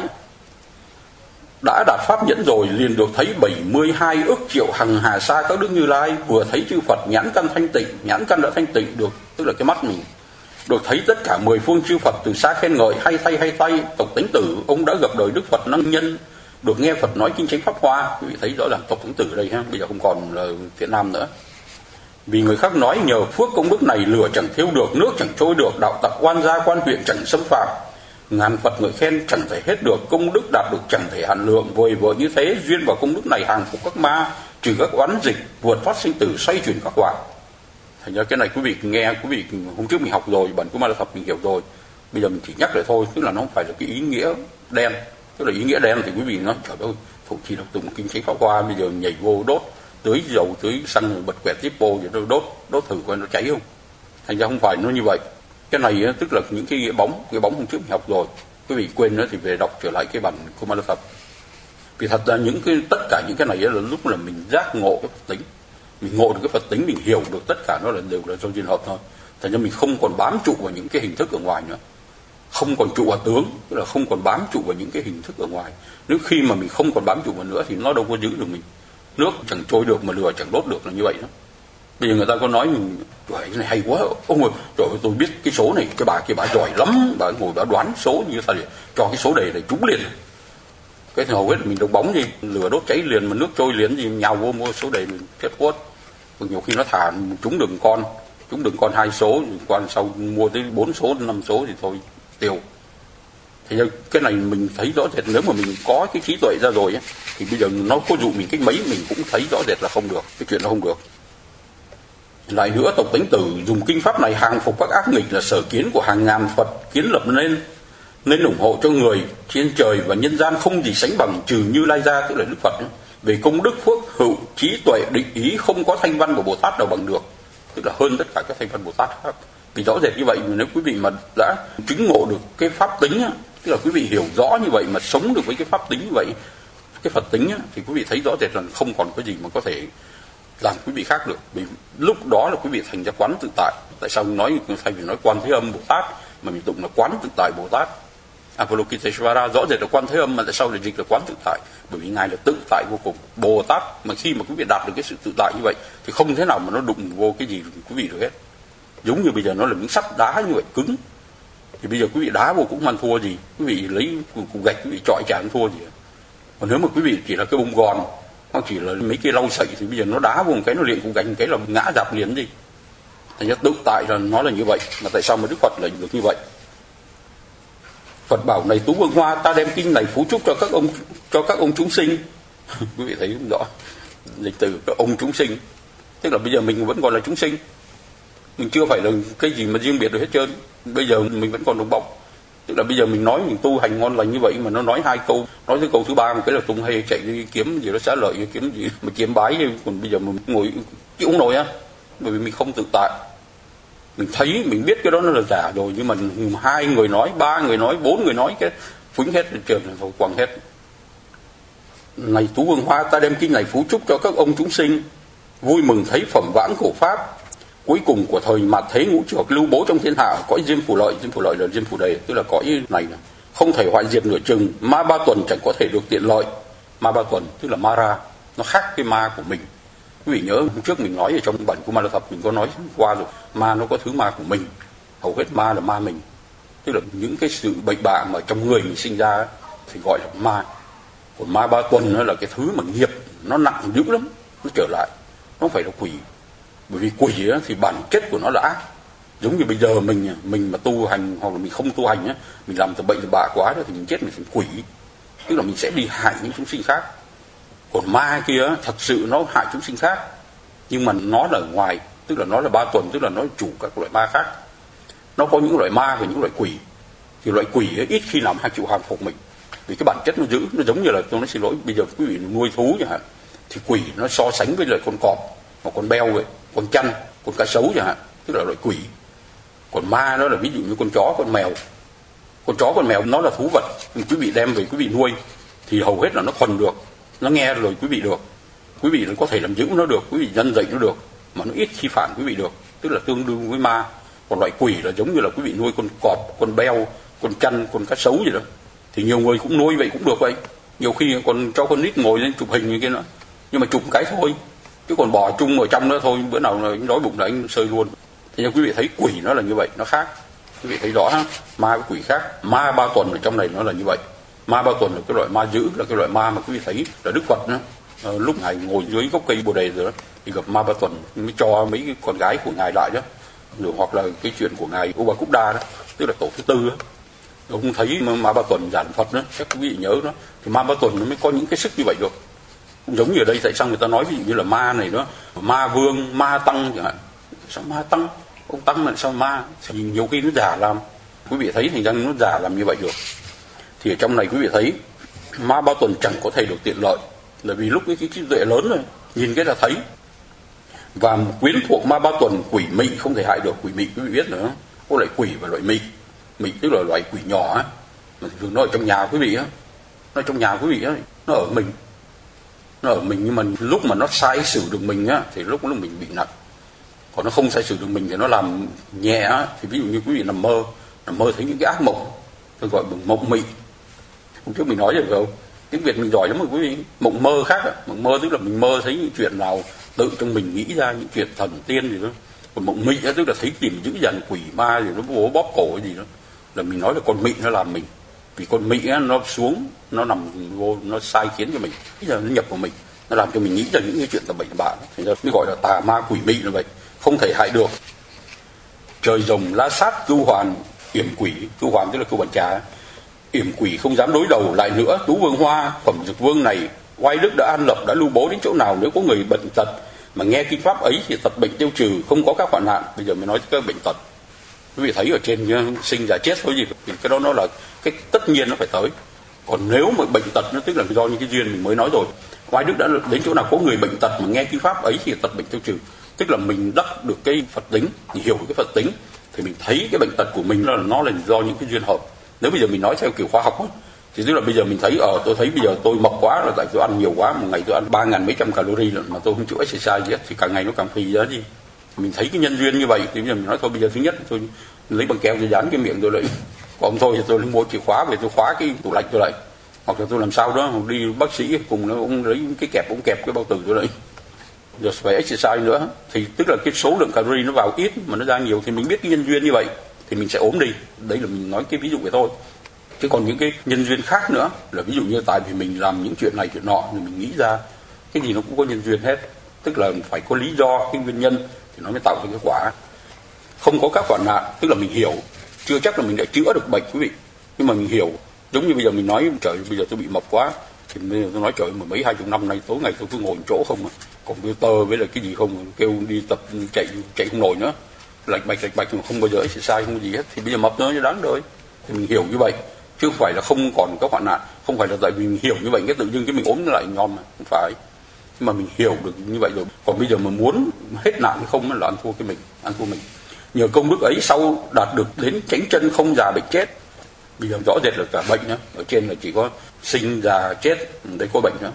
Đã đạt pháp nhẫn rồi liền được thấy bảy mươi hai ức triệu hằng hà sa các đức Như Lai, vừa thấy chư Phật nhãn căn thanh tịnh, nhãn căn đã thanh tịnh được, tức là cái mắt mình được thấy tất cả mười phương chư Phật từ xa khen ngợi, hay thay hay thay. Tộc Tánh Tử ông đã gặp đời Đức Phật năng nhân, được nghe Phật nói kinh chánh pháp hoa. Quý vị thấy rõ ràng Tộc Tánh Tử đây ha, bây giờ không còn là Việt Nam nữa. Vì người khác nói nhờ phước công đức này, lửa chẳng thiêu được, nước chẳng trôi được, đạo tặc quan gia quan huyện chẳng xâm phạm, ngàn Phật ngợi khen chẳng thể hết được, công đức đạt được chẳng thể hạn lượng. Vời vợi như thế, duyên vào công đức này hàng phục các ma, trừ các oán dịch, vượt thoát sinh tử, xoay chuyển các quả. Thành ra cái này quý vị nghe, quý vị hôm trước mình học rồi, bản của Ma La Thập mình hiểu rồi, bây giờ mình chỉ nhắc lại thôi, tức là nó không phải là cái ý nghĩa đen. Tức là ý nghĩa đen thì quý vị nói trời ơi, thủ trì đọc tụng kinh chánh pháp hoa, bây giờ nhảy vô đốt tưới dầu tưới xăng bật quẹt tiếp vô, rồi đốt đốt thử coi nó cháy không. Thành ra không phải nó như vậy. Cái này tức là những cái nghĩa bóng, cái bóng hôm trước mình học rồi, quý vị quên nữa thì về đọc trở lại cái bản của Ma La Thập. Vì thật ra những cái tất cả những cái này là lúc là mình giác ngộ cái Phật tính, mình ngộ được cái Phật tính, mình hiểu được tất cả nó là đều là do duyên hợp thôi. Thành ra mình không còn bám trụ vào những cái hình thức ở ngoài nữa, không còn trụ vào tướng, tức là không còn bám trụ vào những cái hình thức ở ngoài. Nếu khi mà mình không còn bám trụ vào nữa thì nó đâu có giữ được mình. Nước chẳng trôi được mà lửa chẳng đốt được là như vậy đó. Bây giờ người ta có nói mình trời cái này hay quá, ông ơi trời ơi, tôi biết cái số này, cái bà kia bà giỏi lắm, bà ngồi bà đoán số như thế này, cho cái số đề này trúng liền. Cái hầu hết mình đấu bóng gì, lửa đốt cháy liền mà nước trôi liền gì, nhào vô mua số đề mình chết quất. Nhiều khi nó thả trúng đường con, trúng đường con hai số, con sau mua tới bốn số năm số thì thôi tiêu. Thì cái này mình thấy rõ rệt, nếu mà mình có cái trí tuệ ra rồi ấy, thì bây giờ nó có dụ mình cách mấy mình cũng thấy rõ rệt là không được, cái chuyện nó không được. Lại nữa, Tộc Tánh Tử dùng kinh pháp này hàng phục các ác nghịch là sở kiến của hàng ngàn Phật kiến lập nên, nên ủng hộ cho người trên trời và nhân gian không gì sánh bằng, trừ Như Lai ra, tức là Đức Phật ấy. Về công đức phước hữu trí tuệ định ý không có thanh văn của Bồ Tát nào bằng được, tức là hơn tất cả các thanh văn Bồ Tát khác. Vì rõ rệt như vậy, nếu quý vị mà đã chứng ngộ được cái pháp tính, tức là quý vị hiểu rõ như vậy mà sống được với cái pháp tính như vậy, cái Phật tính, thì quý vị thấy rõ rệt là không còn cái gì mà có thể làm quý vị khác được. Vì lúc đó là quý vị thành ra quán tự tại. Tại sao nói thay vì nói Quan Thế Âm Bồ Tát mà mình tụng là quán tự tại Bồ Tát? Avalokiteshvara rõ rệt là Quan Thế Âm, mà tại sao lại dịch là quán tự tại? Bởi vì ngài là tự tại vô cùng. Bồ Tát mà khi mà quý vị đạt được cái sự tự tại như vậy thì không thế nào mà nó đụng vô cái gì quý vị được hết. Giống như bây giờ nó là miếng sắt đá như vậy cứng, thì bây giờ quý vị đá vô cũng không ăn thua gì. Quý vị lấy cục gạch quý vị chọi chả ăn thua gì. Còn nếu mà quý vị chỉ là cái bông gòn hoặc chỉ là mấy cái lau sậy thì bây giờ nó đá vô một cái, nó liền cục gạch một cái là ngã dạp liền đi. Thành ra tự tại là nó là như vậy. Mà tại sao mà Đức Phật lại được như vậy? Phật bảo này Tú Vương Hoa, ta đem kinh này phú chúc cho các ông cho các ông chúng sinh. Quý vị thấy không rõ dịch từ các ông chúng sinh, tức là bây giờ mình vẫn còn là chúng sinh, mình chưa phải là cái gì mà riêng biệt được hết trơn. Bây giờ mình vẫn còn đồng bóng, tức là bây giờ mình nói mình tu hành ngon lành như vậy mà nó nói hai câu, nói tới câu thứ ba một cái là tung hay chạy đi kiếm gì đó xá lợi, kiếm gì mà kiếm bái. Còn bây giờ mình ngồi chịu không nổi á, bởi vì mình không tự tại. Mình thấy mình biết cái đó nó là giả rồi, nhưng mà hai người nói, ba người nói, bốn người nói cái phúng hết trơn rồi quăng hết. Này Tú Vương Hoa, ta đem kinh này phú chúc cho các ông chúng sinh vui mừng thấy phẩm vãng khổ pháp cuối cùng của thời mạt thế ngũ trược lưu bố trong thiên hạ, cõi diêm phù lợi. Diêm phù lợi là diêm phù đề, tức là cõi này không thể hoại diệt nửa chừng. Ma ba tuần chẳng có thể được tiện lợi. Ma ba tuần tức là Mara, nó khác cái ma của mình. Quý vị nhớ hôm trước mình nói ở trong bản của Ma La Thập mình có nói qua rồi, ma nó có thứ ma của mình, hầu hết ma là ma mình, tức là những cái sự bệnh bạ mà trong người mình sinh ra thì gọi là ma. Còn ma ba tuần nó là cái thứ mà nghiệp nó nặng dữ lắm, nó trở lại, nó không phải là quỷ. Bởi vì quỷ thì bản chất của nó là ác. Giống như bây giờ mình mình mà tu hành hoặc là mình không tu hành á, mình làm từ bệnh từ bạ quá đó thì mình chết, mình thành quỷ, tức là mình sẽ đi hại những chúng sinh khác. Còn ma kia thật sự nó hại chúng sinh khác, nhưng mà nó là ngoài, tức là nó là ba tuần, tức là nó chủ các loại ma khác. Nó có những loại ma và những loại quỷ. Thì loại quỷ ấy, ít khi làm hai chịu hàng phục mình, vì cái bản chất nó giữ. Nó giống như là tôi nói xin lỗi, bây giờ quý vị nuôi thú chẳng hạn, thì quỷ nó so sánh với lại con cọp hoặc con beo vậy, con chăn, con cá sấu chẳng hạn, tức là loại quỷ. Còn ma nó là ví dụ như con chó, con mèo. Con chó, con mèo nó là thú vật, quý vị đem về quý vị nuôi thì hầu hết là nó thuần được, nó nghe lời quý vị được, quý vị có thể làm giữ nó được, quý vị nhân dạy nó được, mà nó ít khi phản quý vị được, tức là tương đương với ma. Còn loại quỷ là giống như là quý vị nuôi con cọp, con beo, con chăn, con cá sấu gì đó, thì nhiều người cũng nuôi vậy cũng được vậy. Nhiều khi còn cho con nít ngồi lên chụp hình như kia nữa, nhưng mà chụp cái thôi, chứ còn bỏ chung ở trong đó thôi, bữa nào là anh đói bụng là anh sơi luôn. Thì quý vị thấy quỷ nó là như vậy, nó khác. Quý vị thấy rõ ha, ma với quỷ khác. Ma ba tuần ở trong này nó là như vậy. Ma ba tuần là cái loại ma dữ, là cái loại ma mà quý vị thấy là Đức Phật đó, uh, lúc ngài ngồi dưới gốc cây bồ đề rồi đó, thì gặp ma ba tuần mới cho mấy cái con gái của ngài lại đó. Rồi hoặc là cái chuyện của ngài Ô Ba Cúc Đa đó, tức là tổ thứ tư đó, ông thấy ma ba tuần giảng Phật đó, chắc quý vị nhớ đó, thì ma ba tuần nó mới có những cái sức như vậy được. Giống như ở đây tại sao người ta nói ví dụ như là ma này đó, ma vương, ma tăng chẳng hạn. Sao ma tăng? Ông tăng là sao ma? Thì nhiều khi nó giả làm. Quý vị thấy thành ra nó giả làm như vậy được. Thì ở trong này quý vị thấy ma ba tuần chẳng có thầy được tiện lợi, là vì lúc cái trí tuệ lớn rồi, nhìn cái là thấy. Và quyến thuộc ma ba tuần, quỷ mị không thể hại được. Quỷ mị quý vị biết nữa, có loại quỷ và loại mị. Mị tức là loại quỷ nhỏ á, mà thường nó ở trong nhà quý vị á, nó ở trong nhà quý vị á, nó ở mình, nó ở mình, nhưng mà lúc mà nó sai sử được mình á, thì lúc lúc mình bị nặng. Còn nó không sai sử được mình thì nó làm nhẹ á, thì ví dụ như quý vị nằm mơ, nằm mơ thấy những cái ác mộng, tôi gọi bằng mộng mị. Hôm trước mình nói rồi phải không? Tiếng Việt mình giỏi lắm rồi quý vị. Mộng mơ khác á, mộng mơ tức là mình mơ thấy những chuyện nào tự trong mình nghĩ ra, những chuyện thần tiên gì đó. Còn mộng mị á tức là thấy tìm dữ dằn quỷ ma gì nó bố bóp cổ gì đó, là mình nói là con mị nó làm mình. Vì con mị á, nó xuống, nó nằm vô, nó sai khiến cho mình, bây giờ nó nhập vào mình, nó làm cho mình nghĩ ra những cái chuyện tầm bậy tầm bạ, thì mới gọi là tà ma quỷ mị là vậy, không thể hại được. Trời rồng lá sát cưu hoàn yểm quỷ, cưu hoàn tức là cưu bàn trà, yểm quỷ không dám đối đầu lại nữa. Tú Vương Hoa phẩm dược vương này, oai đức đã an lập, đã lưu bố đến chỗ nào, nếu có người bệnh tật mà nghe kinh pháp ấy thì tật bệnh tiêu trừ, không có các hoạn nạn. Bây giờ mới nói các bệnh tật, quý vị thấy ở trên sinh già chết thôi gì, thì cái đó nó là cái tất nhiên nó phải tới. Còn nếu mà bệnh tật nó tức là do những cái duyên mình mới nói rồi, oai đức đã đến chỗ nào có người bệnh tật mà nghe kinh pháp ấy thì tật bệnh tiêu trừ, tức là mình đắc được cái Phật tính, mình hiểu cái Phật tính thì mình thấy cái bệnh tật của mình là nó là do những cái duyên hợp. Nếu bây giờ mình nói theo kiểu khoa học ấy, thì tức là bây giờ mình thấy ở ờ, tôi thấy bây giờ tôi mập quá là tại tôi ăn nhiều quá, một ngày tôi ăn ba ngàn mấy trăm calorie rồi mà tôi không chịu exercise gì hết, thì càng ngày nó càng phì ra gì. Mình thấy cái nhân duyên như vậy thì bây giờ mình nói thôi bây giờ thứ nhất tôi lấy bằng keo tôi dán cái miệng tôi lại, còn thôi thì tôi lấy mua chìa khóa về tôi khóa cái tủ lạnh tôi lại, hoặc là tôi làm sao đó đi bác sĩ cùng nó ông lấy cái kẹp ông kẹp cái bao tử tôi lại, giờ phải exercise nữa, thì tức là cái số lượng calorie nó vào ít mà nó ra nhiều, thì mình biết cái nhân duyên như vậy thì mình sẽ ốm đi. Đấy là mình nói cái ví dụ vậy thôi. Chứ còn những cái nhân duyên khác nữa là ví dụ như tại vì mình làm những chuyện này chuyện nọ thì mình nghĩ ra cái gì nó cũng có nhân duyên hết, tức là phải có lý do, cái nguyên nhân thì nó mới tạo ra cái quả. Không có các hoạn nạn tức là mình hiểu, chưa chắc là mình đã chữa được bệnh quý vị, nhưng mà mình hiểu. Giống như bây giờ mình nói trời bây giờ tôi bị mập quá, thì bây giờ tôi nói trời mà mấy hai chục năm nay tối ngày tôi cứ ngồi chỗ không, computer với lại cái gì không, kêu đi tập chạy chạy không nổi nữa, lạch bạch lạch bạch mà không bao giờ exercise không có gì hết, thì bây giờ mập nữa đáng đời. Thì mình hiểu như vậy, chứ không phải là không còn các hoạn nạn, không phải là tại vì mình hiểu như vậy cái tự dưng cái mình ốm lại nhom, không phải. Nhưng mà mình hiểu được như vậy rồi, còn bây giờ mà muốn hết nạn hay không là ăn thua cái mình, ăn thua mình. Nhờ công đức ấy sau đạt được đến chánh chân không già bệnh chết. Bây giờ rõ rệt là cả bệnh nhá, ở trên là chỉ có sinh già chết, đấy có bệnh nữa.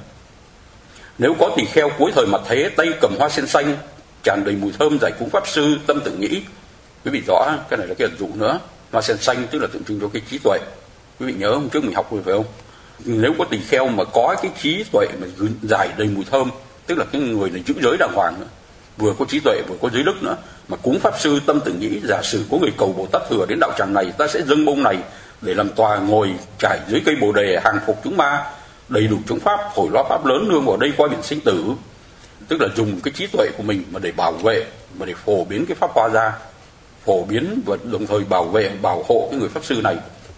Nếu có tỳ kheo cuối thời mặt thế, tay cầm hoa sen xanh tràn đầy mùi thơm giải cúng pháp sư tâm tưởng nghĩ. Quý vị rõ cái này là cái ẩn dụ nữa. Hoa sen xanh tức là tượng trưng cho cái trí tuệ. Quý vị nhớ hôm trước mình học rồi phải không? Nếu có tỳ kheo mà có cái trí tuệ mà giải đầy mùi thơm, tức là cái người này giữ giới đàng hoàng nữa, vừa có trí tuệ vừa có giới đức nữa, mà cúng pháp sư tâm tưởng nghĩ, giả sử có người cầu Bồ Tát thừa đến đạo tràng này, ta sẽ dâng bông này để làm tòa ngồi trải dưới cây bồ đề, hàng phục chúng ma, đầy đủ chúng pháp, thổi loa pháp lớn nương vào đây qua biển sinh tử. Tức là dùng cái trí tuệ của mình mà để bảo vệ, mà để phổ biến cái pháp hoa ra, phổ biến và đồng thời bảo vệ, bảo hộ cái người pháp sư này.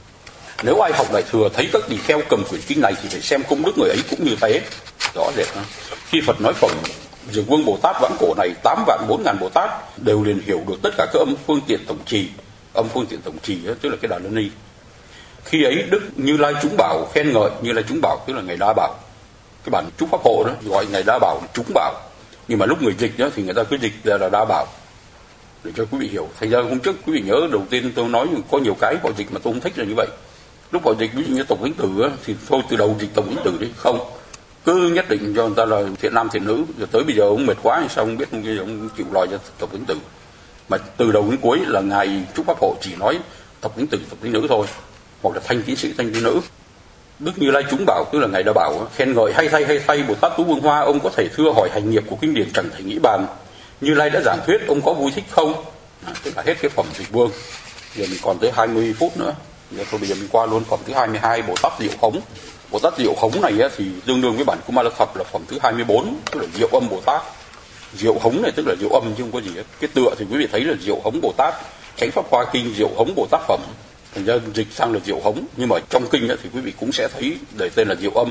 Nếu ai học đại thừa thấy các tỳ kheo cầm quyển kinh này thì phải xem công đức người ấy cũng như thế. Rõ rệt đó. Khi Phật nói phẩm Dược Vương Bồ Tát vãng cổ này tám vạn bốn ngàn Bồ Tát đều liền hiểu được tất cả các âm phương tiện tổng trì. Âm phương tiện tổng trì đó, tức là cái Đà Lân Ni. Khi ấy Đức Như Lai chúng bảo khen ngợi, Như Lai chúng bảo tức là Ngài Đa Bảo. Cái bản chúc pháp hộ đó gọi Ngài Đa Bảo chúng bảo. Nhưng mà lúc người dịch đó thì người ta cứ dịch ra là Đa Bảo, để cho quý vị hiểu. Thành ra hôm trước quý vị nhớ đầu tiên tôi nói có nhiều cái họ dịch mà tôi không thích là như vậy. Lúc họ dịch ví dụ như Tổng Vĩnh Tử á, thì thôi từ đầu dịch Tổng Vĩnh Tử đi, không, cứ nhất định cho người ta là thiện nam thiện nữ, rồi tới bây giờ ông mệt quá thì sao không biết, ông, ông chịu lòi cho Tổng Vĩnh Tử. mà từ đầu đến cuối là ngài Trúc Pháp Hộ chỉ nói thập tính tử thập tính nữ thôi, hoặc là thanh tín sĩ thanh tín nữ. Đức Như Lai chúng bảo, tức là ngài đã bảo khen ngợi hay thay hay thay Bồ Tát Tú Vương Hoa, ông có thể thưa hỏi hành nghiệp của kinh điển chẳng thể nghĩ bàn. Như Lai đã giảng thuyết, ông có vui thích không? À, tức là hết cái phẩm Dịch Vương. Giờ mình còn tới hai mươi phút nữa. Giờ thôi bây giờ mình qua luôn phẩm thứ hai mươi hai, Bồ Tát Diệu Khống. Bồ Tát Diệu Khống này á, thì tương đương với bản Kumara Thập là phẩm thứ hai mươi bốn, tức là Diệu Âm Bồ Tát. Diệu Hống này tức là Diệu Âm chứ không có gì hết. Cái tựa thì quý vị thấy là Diệu Hống Bồ Tát, Chánh Pháp Hoa Kinh Diệu Hống Bồ Tát phẩm. Thành ra dịch sang là Diệu Hống, nhưng mà trong kinh á, thì quý vị cũng sẽ thấy để tên là Diệu Âm.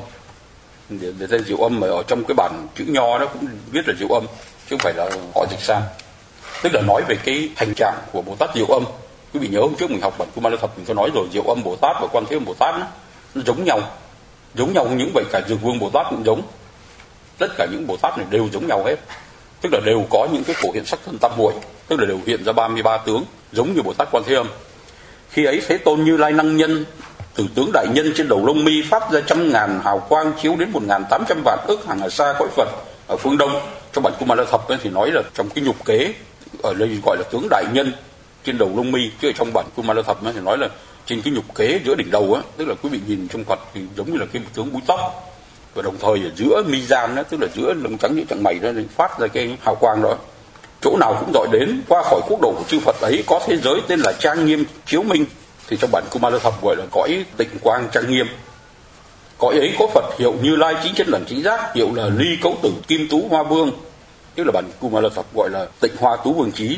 Để, để tên Diệu Âm mà ở trong cái bản chữ nho nó cũng viết là Diệu Âm, chứ không phải là họ dịch sang. Tức là nói về cái hành trạng của Bồ Tát Diệu Âm. Quý vị nhớ hôm trước mình học bản Kumara Thập mình có nói rồi, Diệu Âm Bồ Tát và Quan Thế Âm Bồ Tát nó, nó giống nhau. Giống nhau những vậy cả Dược Vương Bồ Tát cũng giống. Tất cả những Bồ Tát này đều giống nhau hết. Tức là đều có những cái phổ hiện sắc thân tam muội, tức là đều hiện ra ba mươi ba tướng giống như Bồ Tát Quan Thế Âm. Khi ấy Thế Tôn Như Lai năng nhân, từ tướng đại nhân trên đầu lông mi phát ra trăm ngàn hào quang chiếu đến một ngàn tám trăm vạn ức hàng hà sa cõi Phật ở phương Đông. Trong bản Kumara Thập ấy thì nói là trong cái nhục kế, ở đây gọi là tướng đại nhân trên đầu lông mi, chứ ở trong bản Kumara Thập ấy thì nói là trên cái nhục kế giữa đỉnh đầu á, tức là quý vị nhìn trong Phật thì giống như là cái tướng búi tóc, và đồng thời ở giữa mi gian đó, tức là giữa lông trắng giữa chặng mày đó phát ra cái hào quang đó. Chỗ nào cũng dọi đến, qua khỏi quốc độ của chư Phật ấy có thế giới tên là trang nghiêm chiếu minh, thì trong bản Kumara Thập gọi là cõi tịnh quang trang nghiêm. Cõi ấy có Phật hiệu Như Lai chính chân đẳng chính giác, hiệu là Ly Cấu Tử Kim Tú Hoa Vương, tức là bản Kumara Thập gọi là Tịnh Hoa Tú Vương Chí.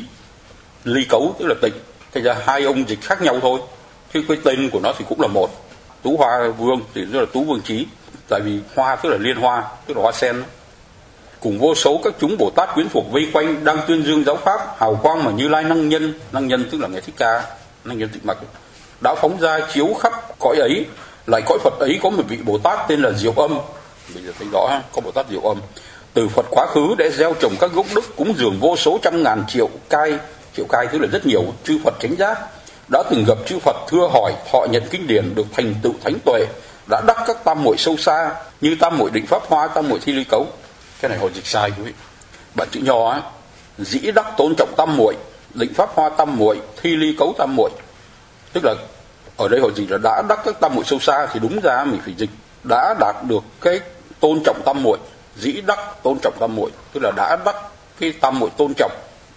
Ly Cấu tức là tịnh, thành ra hai ông dịch khác nhau thôi, chứ cái tên của nó thì cũng là một. Tú Hoa Vương thì tức là Tú Vương Chí, tại vì hoa tức là liên hoa, tức là hoa sen. Cùng vô số các chúng Bồ Tát quyến thuộc vây quanh, đang tuyên dương giáo pháp, hào quang mà Như Lai năng nhân, năng nhân tức là Ngài Thích Ca, năng nhân tịnh mặc, đã phóng ra chiếu khắp cõi ấy. Lại cõi Phật ấy có một vị Bồ Tát tên là Diệu Âm. Bây giờ thấy rõ ha, có Bồ Tát Diệu Âm. Từ Phật quá khứ để gieo trồng các gốc đức, cúng dường vô số trăm ngàn triệu cai, triệu cai tức là rất nhiều chư Phật chánh giác, đã từng gặp chư Phật thưa hỏi, thọ nhận kinh điển, được thành tựu thánh tuệ, đã đắc các tam muội sâu xa như tam muội định pháp hoa, tam muội thi ly cấu. Cái này họ dịch sai quý vị. Bản chữ nho á, dĩ đắc tôn trọng tam muội, định pháp hoa tam muội, thi ly cấu tam muội. Tức là ở đây họ dịch là đã đắc các tam muội sâu xa, thì đúng ra mình phải dịch đã đạt được cái tôn trọng tam muội, dĩ đắc tôn trọng tam muội, tức là đã đắc cái tam muội tôn trọng,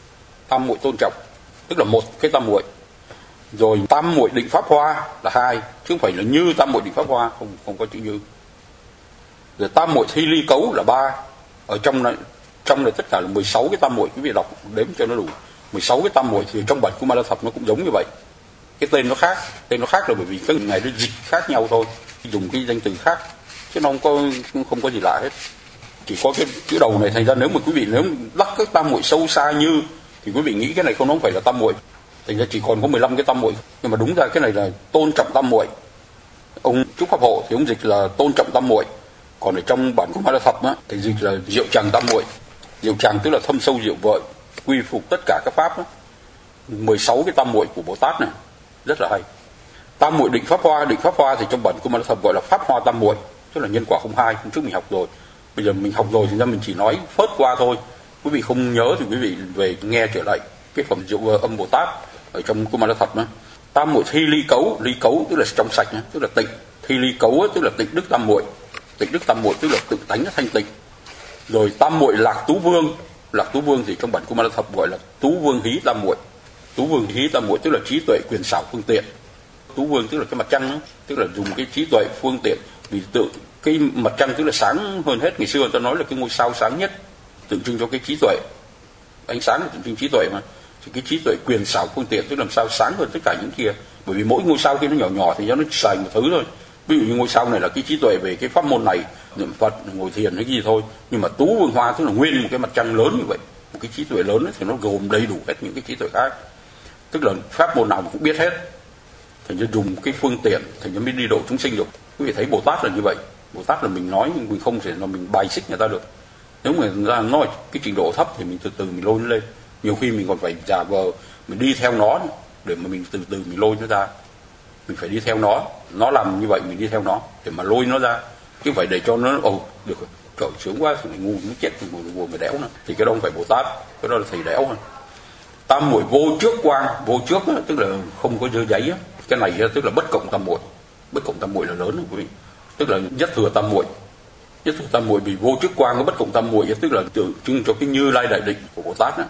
tam muội tôn trọng, tức là một cái tam muội. Rồi tam muội định pháp hoa là hai, chứ không phải là như tam muội định pháp hoa, không không có chữ như. Rồi tam muội thi ly cấu là ba. Ở trong này trong này tất cả là mười sáu cái tam muội, quý vị đọc đếm cho nó đủ. mười sáu cái tam muội thì trong bản Kumara Thập nó cũng giống như vậy. Cái tên nó khác, tên nó khác là bởi vì các ngày nó dịch khác nhau thôi, dùng cái danh từ khác, chứ nó không có không có gì lạ hết. Chỉ có cái chữ đầu này, thành ra nếu mà quý vị nếu đắc các tam muội sâu xa như thì quý vị nghĩ cái này không nó không phải là tam muội. Thành ra chỉ còn có mười lăm cái tam muội, nhưng mà đúng ra cái này là tôn trọng tam muội. Ông Trúc Pháp Hộ thì ông dịch là tôn trọng tam muội, còn ở trong bản Kumara Thập á thì dịch là diệu tràng tam muội. Diệu tràng tức là thâm sâu diệu vợi, quy phục tất cả các pháp á. mười sáu cái tam muội của Bồ Tát này rất là hay. Tam muội định pháp hoa, định pháp hoa thì trong bản Kumara Thập gọi là pháp hoa tam muội, tức là nhân quả không hai, hôm trước mình học rồi. Bây giờ mình học rồi thì ra mình chỉ nói phớt qua thôi. Quý vị không nhớ thì quý vị về nghe trở lại cái phẩm Diệu Âm Bồ Tát ở trong Kumara Thập đó. Tam muội thi ly cấu, ly cấu tức là trong sạch, tức là tịnh. Thi ly cấu tức là tịnh đức tam muội, tịnh đức tam muội tức là tự tánh thanh tịnh. Rồi tam muội lạc tú vương, lạc tú vương thì trong bản Kumara Thập gọi là tú vương hí tam muội. Tú vương hí tam muội tức là trí tuệ quyền xảo phương tiện. Tú vương tức là cái mặt trăng đó, tức là dùng cái trí tuệ phương tiện, vì tự cái mặt trăng tức là sáng hơn hết. Ngày xưa người ta nói là cái ngôi sao sáng nhất, tượng trưng cho cái trí tuệ, ánh sáng là tượng trưng trí tuệ mà. Thì cái trí tuệ quyền xảo phương tiện tức làm sao sáng hơn tất cả những kia, bởi vì mỗi ngôi sao kia nó nhỏ nhỏ thì nó xài một thứ thôi. Ví dụ như ngôi sao này là cái trí tuệ về cái pháp môn này, niệm Phật, ngồi thiền hay gì thôi, nhưng mà tú vương hoa tức là nguyên một cái mặt trăng lớn như vậy, một cái trí tuệ lớn ấy, thì nó gồm đầy đủ hết những cái trí tuệ khác, tức là pháp môn nào mà cũng biết hết, thành ra dùng cái phương tiện thành ra mới đi độ chúng sinh được. Quý vị thấy Bồ Tát là như vậy. Bồ Tát là mình nói nhưng mình không thể là mình bài xích người ta được. Nếu mà người ta nói cái trình độ thấp thì mình từ từ mình lôi nó lên, nhiều khi mình còn phải giả vờ mình đi theo nó để mà mình từ từ mình lôi nó ra. Mình phải đi theo nó, nó làm như vậy mình đi theo nó để mà lôi nó ra, chứ phải để cho nó ồ được rồi, trời sướng quá thì mày ngu nó chết thì mày buồn mày đéo nữa, thì cái đó không phải Bồ Tát, cái đó là thầy đéo. Tam muội vô trước quang, vô trước á, tức là không có dơ giấy á. Cái này á, tức là bất cộng tam muội. Bất cộng tam muội là lớn rồi quý vị. Tức là nhất thừa tam muội. Nhất thừa tam muội vì vô trước quang có bất cộng tam muội, tức là tượng trưng cho cái Như Lai đại định của Bồ Tát á.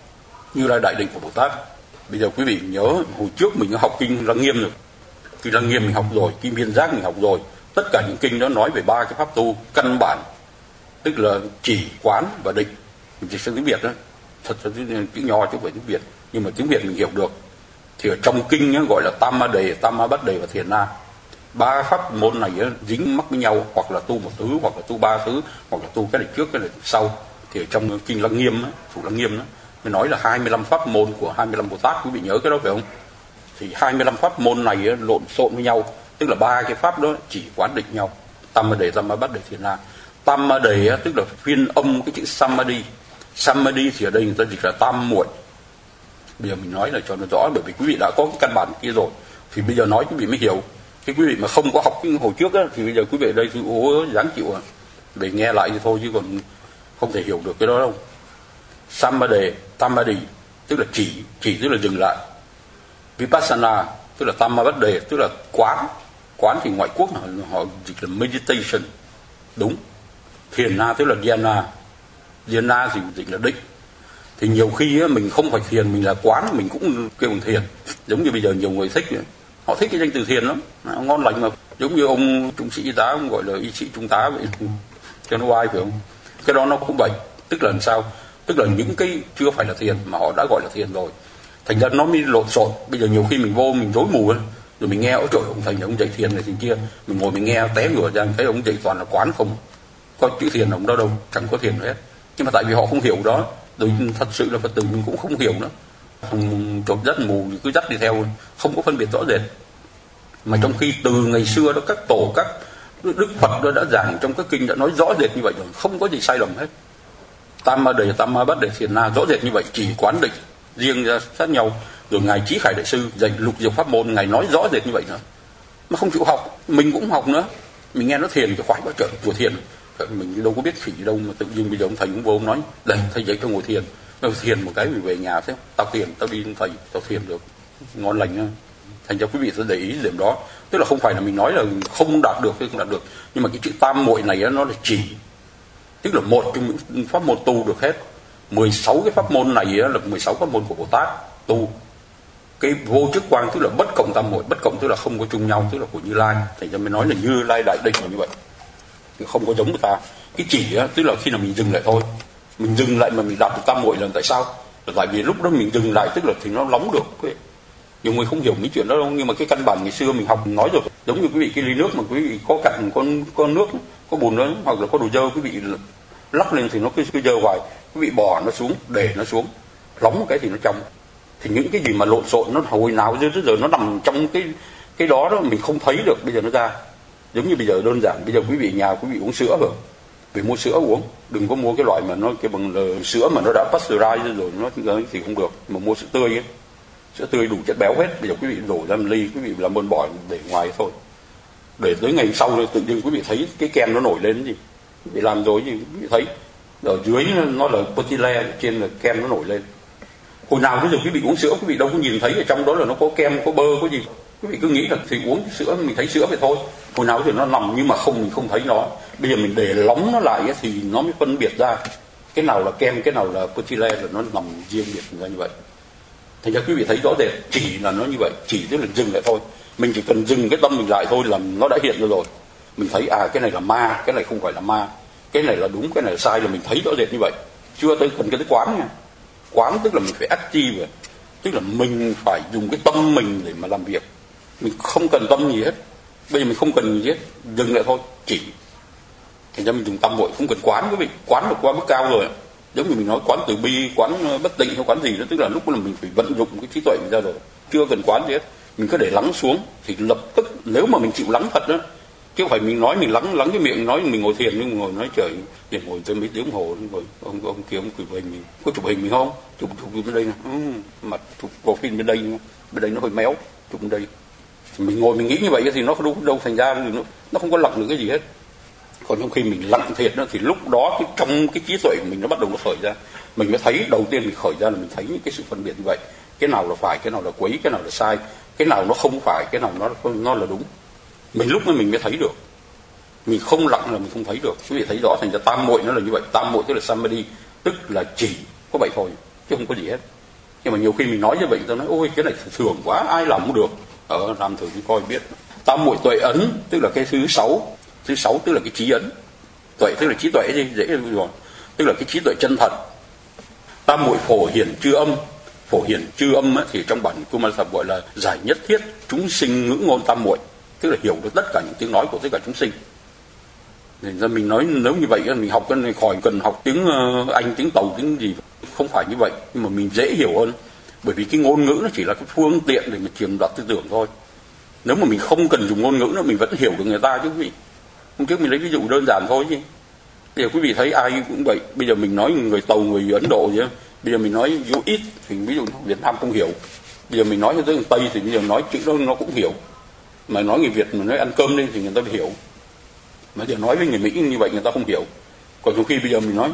Như Lai đại định của Bồ Tát. Bây giờ quý vị nhớ hồi trước mình học kinh Lăng Nghiêm rồi. Kinh Lăng Nghiêm mình học rồi, kinh Viên Giác mình học rồi. Tất cả những kinh đó nói về ba cái pháp tu căn bản, tức là chỉ, quán và định. Mình dịch sang tiếng Việt đó, thật ra chữ nho chứ không phải tiếng Việt, nhưng mà tiếng Việt mình hiểu được. Thì ở trong kinh á, gọi là Tam Ma Đề, Tam Ma Bát Đề và Thiền Na. Ba pháp môn này á, dính mắc với nhau, hoặc là tu một thứ, hoặc là tu ba thứ, hoặc là tu cái này trước cái này sau. Thì ở trong kinh Lăng Nghiêm á, Thủ Lăng Nghiêm đó, mới nói là hai mươi lăm pháp môn của hai mươi lăm Bồ Tát, quý vị nhớ cái đó phải không? Thì hai mươi lăm pháp môn này á, lộn xộn với nhau, tức là ba cái pháp đó chỉ, quán, định nhau. Tam Ma Đề, Tam Ma Bát Đề, Thiền Na. Tam Ma Đề á, tức là phiên âm cái chữ Samadhi. Samadhi thì ở đây người ta dịch là tam muội. Bây giờ mình nói là cho nó rõ, bởi vì quý vị đã có cái căn bản kia rồi, thì bây giờ nói quý vị mới hiểu. Cái quý vị mà không có học cái hồi trước á, thì bây giờ quý vị ở đây thì ố dáng chịu à, để nghe lại thì thôi, chứ còn không thể hiểu được cái đó đâu. Samadhi, Samadhi tức là chỉ, chỉ tức là dừng lại. Vipassana tức là Tamabade, tức là quán. Quán thì ngoại quốc họ, họ dịch là meditation, đúng. Thiền na tức là dhyana, dhyana thì dịch là định. Thì nhiều khi á, mình không phải thiền, mình là quán, mình cũng kêu bằng thiền. Giống như bây giờ nhiều người thích, họ thích cái danh từ thiền lắm, ngon lành mà. Giống như ông trung sĩ y tá, ông gọi là y sĩ trung tá vậy, cho nó oai phải không? Cái đó nó cũng vậy. Tức là làm sao? Tức là những cái chưa phải là thiền mà họ đã gọi là thiền rồi. Thành ra nó mới lộn xộn. Bây giờ nhiều khi mình vô mình rối mù ấy, rồi mình nghe ôi trời, ông thầy ông dạy thiền này thì kia, mình ngồi mình nghe té ngửa ra, thấy ông dạy toàn là quán không, có chữ thiền ông đó đâu, chẳng có thiền hết. Nhưng mà tại vì họ không hiểu đó, rồi thật sự là Phật tử mình cũng không hiểu nữa, không trộm dắt mù cứ dắt đi theo, không có phân biệt rõ rệt. Mà trong khi từ ngày xưa đó các tổ các Đức Phật đó đã giảng trong các kinh đã nói rõ rệt như vậy rồi, không có gì sai lầm hết. Tam Ma Đề, Tam Ma Bát Đề, Thiền Na rõ rệt như vậy, chỉ, quán, định riêng ra sát nhau. Rồi ngài Trí Khải đại sư dạy lục diệu pháp môn, ngài nói rõ rệt như vậy nữa, mà không chịu học. Mình cũng học nữa, mình nghe nó thiền thì khoái quá trời, chùa thiền mình đâu có biết khỉ đâu mà tự nhiên bây giờ ông thầy cũng vô ông nói đây thầy dạy cho ngồi thiền, ngồi thiền một cái mình về nhà thế tao thiền, tao đi thầy tao thiền được ngon lành nha. Thành ra quý vị sẽ để ý điểm đó, tức là không phải là mình nói là không đạt được hay không đạt được, nhưng mà cái chữ tam muội này nó là chỉ, tức là một trong những pháp môn tu được hết. mười sáu cái pháp môn này là mười sáu pháp môn của Bồ Tát tu. Cái vô trước quang tức là bất cộng tam muội, bất cộng tức là không có chung nhau, tức là của Như Lai. Thành ra mới nói là Như Lai đại định là như vậy, không có giống người ta. Cái chỉ á, tức là khi nào mình dừng lại thôi, mình dừng lại mà mình đạt được tam muội là tại sao? Là tại vì lúc đó mình dừng lại tức là thì nó nóng được. Nhiều người không hiểu mấy chuyện đó đâu, nhưng mà cái căn bản ngày xưa mình học nói rồi. Giống như quý vị cái ly nước mà quý vị có cặn con con nước, có bùn đó hoặc là có đồ dơ, quý vị lắc lên thì nó cứ cứ dơ hoài, quý vị bỏ nó xuống, để nó xuống, nóng một cái thì nó trong. Thì những cái gì mà lộn xộn nó hồi nào giờ tới giờ nó nằm trong cái cái đó đó mình không thấy được, bây giờ nó ra. Giống như bây giờ đơn giản, bây giờ quý vị nhà quý vị uống sữa rồi, vì mua sữa uống, đừng có mua cái loại mà nó cái bằng là sữa mà nó đã pasteurize rồi nó thì không được, mà mua sữa tươi ấy. Sữa tươi đủ chất béo hết, bây giờ quý vị đổ ra một ly, quý vị làm ơn bỏ để ngoài thôi, để tới ngày sau rồi tự nhiên quý vị thấy cái kem nó nổi lên gì, quý vị làm rồi gì quý vị thấy ở dưới nó là potile, trên là kem nó nổi lên. Hồi nào bây giờ quý vị uống sữa quý vị đâu có nhìn thấy ở trong đó là nó có kem có bơ có gì, quý vị cứ nghĩ là thì uống sữa mình thấy sữa vậy thôi. Hồi nào thì nó nằm nhưng mà không, mình không thấy nó. Bây giờ mình để lóng nó lại thì nó mới phân biệt ra cái nào là kem, cái nào là potile, là nó nằm riêng biệt ra như vậy. Thành ra quý vị thấy rõ rệt, chỉ là nó như vậy, chỉ tức là dừng lại thôi. Mình chỉ cần dừng cái tâm mình lại thôi là nó đã hiện ra rồi. Mình thấy à cái này là ma, cái này không phải là ma, cái này là đúng, cái này là sai, là mình thấy rõ rệt như vậy. Chưa tới cần cái tới quán nha. Quán tức là mình phải active, tức là mình phải dùng cái tâm mình để mà làm việc. Mình không cần tâm gì hết. Bây giờ mình không cần gì hết, dừng lại thôi, chỉ. Thành ra mình dùng tâm muội, không cần quán quý vị. Quán được qua mức cao rồi. Giống như mình nói quán từ bi, quán bất tịnh hay quán gì đó, tức là lúc là mình phải vận dụng cái trí tuệ mình ra rồi, chưa cần quán gì hết. Mình cứ để lắng xuống thì lập tức, nếu mà mình chịu lắng thật đó, chứ không phải mình nói mình lắng lắng cái miệng nói mình ngồi thiền nhưng ngồi nói trời thiền ngồi tới mấy tiếng hồ rồi ông ông kia ông chụp hình mình, có chụp hình mình không? Chụp chụp bên đây nè, ừ, mặt chụp profile bên đây, bên đây nó hơi méo, chụp bên đây. Thì mình ngồi mình nghĩ như vậy thì nó đâu đâu thành ra nó nó không có lọc được cái gì hết. Còn trong khi mình lặng thiệt đó, thì lúc đó cái trong cái trí tuệ của mình nó bắt đầu nó khởi ra, mình mới thấy đầu tiên mình khởi ra là mình thấy những cái sự phân biệt như vậy, cái nào là phải, cái nào là quấy, cái nào là sai, cái nào nó không phải, cái nào nó nó là đúng. Mình lúc đó mình mới thấy được. Mình không lặng là mình không thấy được. Quý vị thấy rõ, thành ra tam muội nó là như vậy. Tam muội tức là samadhi, tức là chỉ có vậy thôi chứ không có gì hết. Nhưng mà nhiều khi mình nói như vậy, tôi nói ôi cái này thường quá, ai làm cũng được. Ở làm thử đi coi biết. Tam muội tuệ ấn tức là cái thứ sáu, thứ sáu tức là cái trí ấn. Tuệ tức là trí tuệ gì dễ rồi, tức là cái trí tuệ chân thật. Tam muội phổ hiển chư âm, phổ hiển chư âm ấy, thì trong bản Kumara Thập gọi là giải nhất thiết chúng sinh ngữ ngôn tam muội, tức là hiểu được tất cả những tiếng nói của tất cả chúng sinh. Nên ra mình nói nếu như vậy mình học cái này khỏi cần học tiếng Anh, tiếng Tàu, tiếng gì, không phải như vậy, nhưng mà mình dễ hiểu hơn, bởi vì cái ngôn ngữ nó chỉ là cái phương tiện để mà truyền đạt tư tưởng thôi. Nếu mà mình không cần dùng ngôn ngữ nữa mình vẫn hiểu được người ta chứ quý vị. Hôm trước mình lấy ví dụ đơn giản thôi chứ. Bây giờ quý vị thấy ai cũng vậy. Bây giờ mình nói người Tàu, người Ấn Độ gì đó, bây giờ mình nói you eat thì ví dụ Việt Nam không hiểu. Bây giờ mình nói cho tới người Tây thì bây giờ nói chữ đó nó cũng hiểu. Mà nói người Việt mà nói ăn cơm đi thì người ta hiểu. Mà giờ nói với người Mỹ như vậy người ta không hiểu. Còn trong khi bây giờ mình nói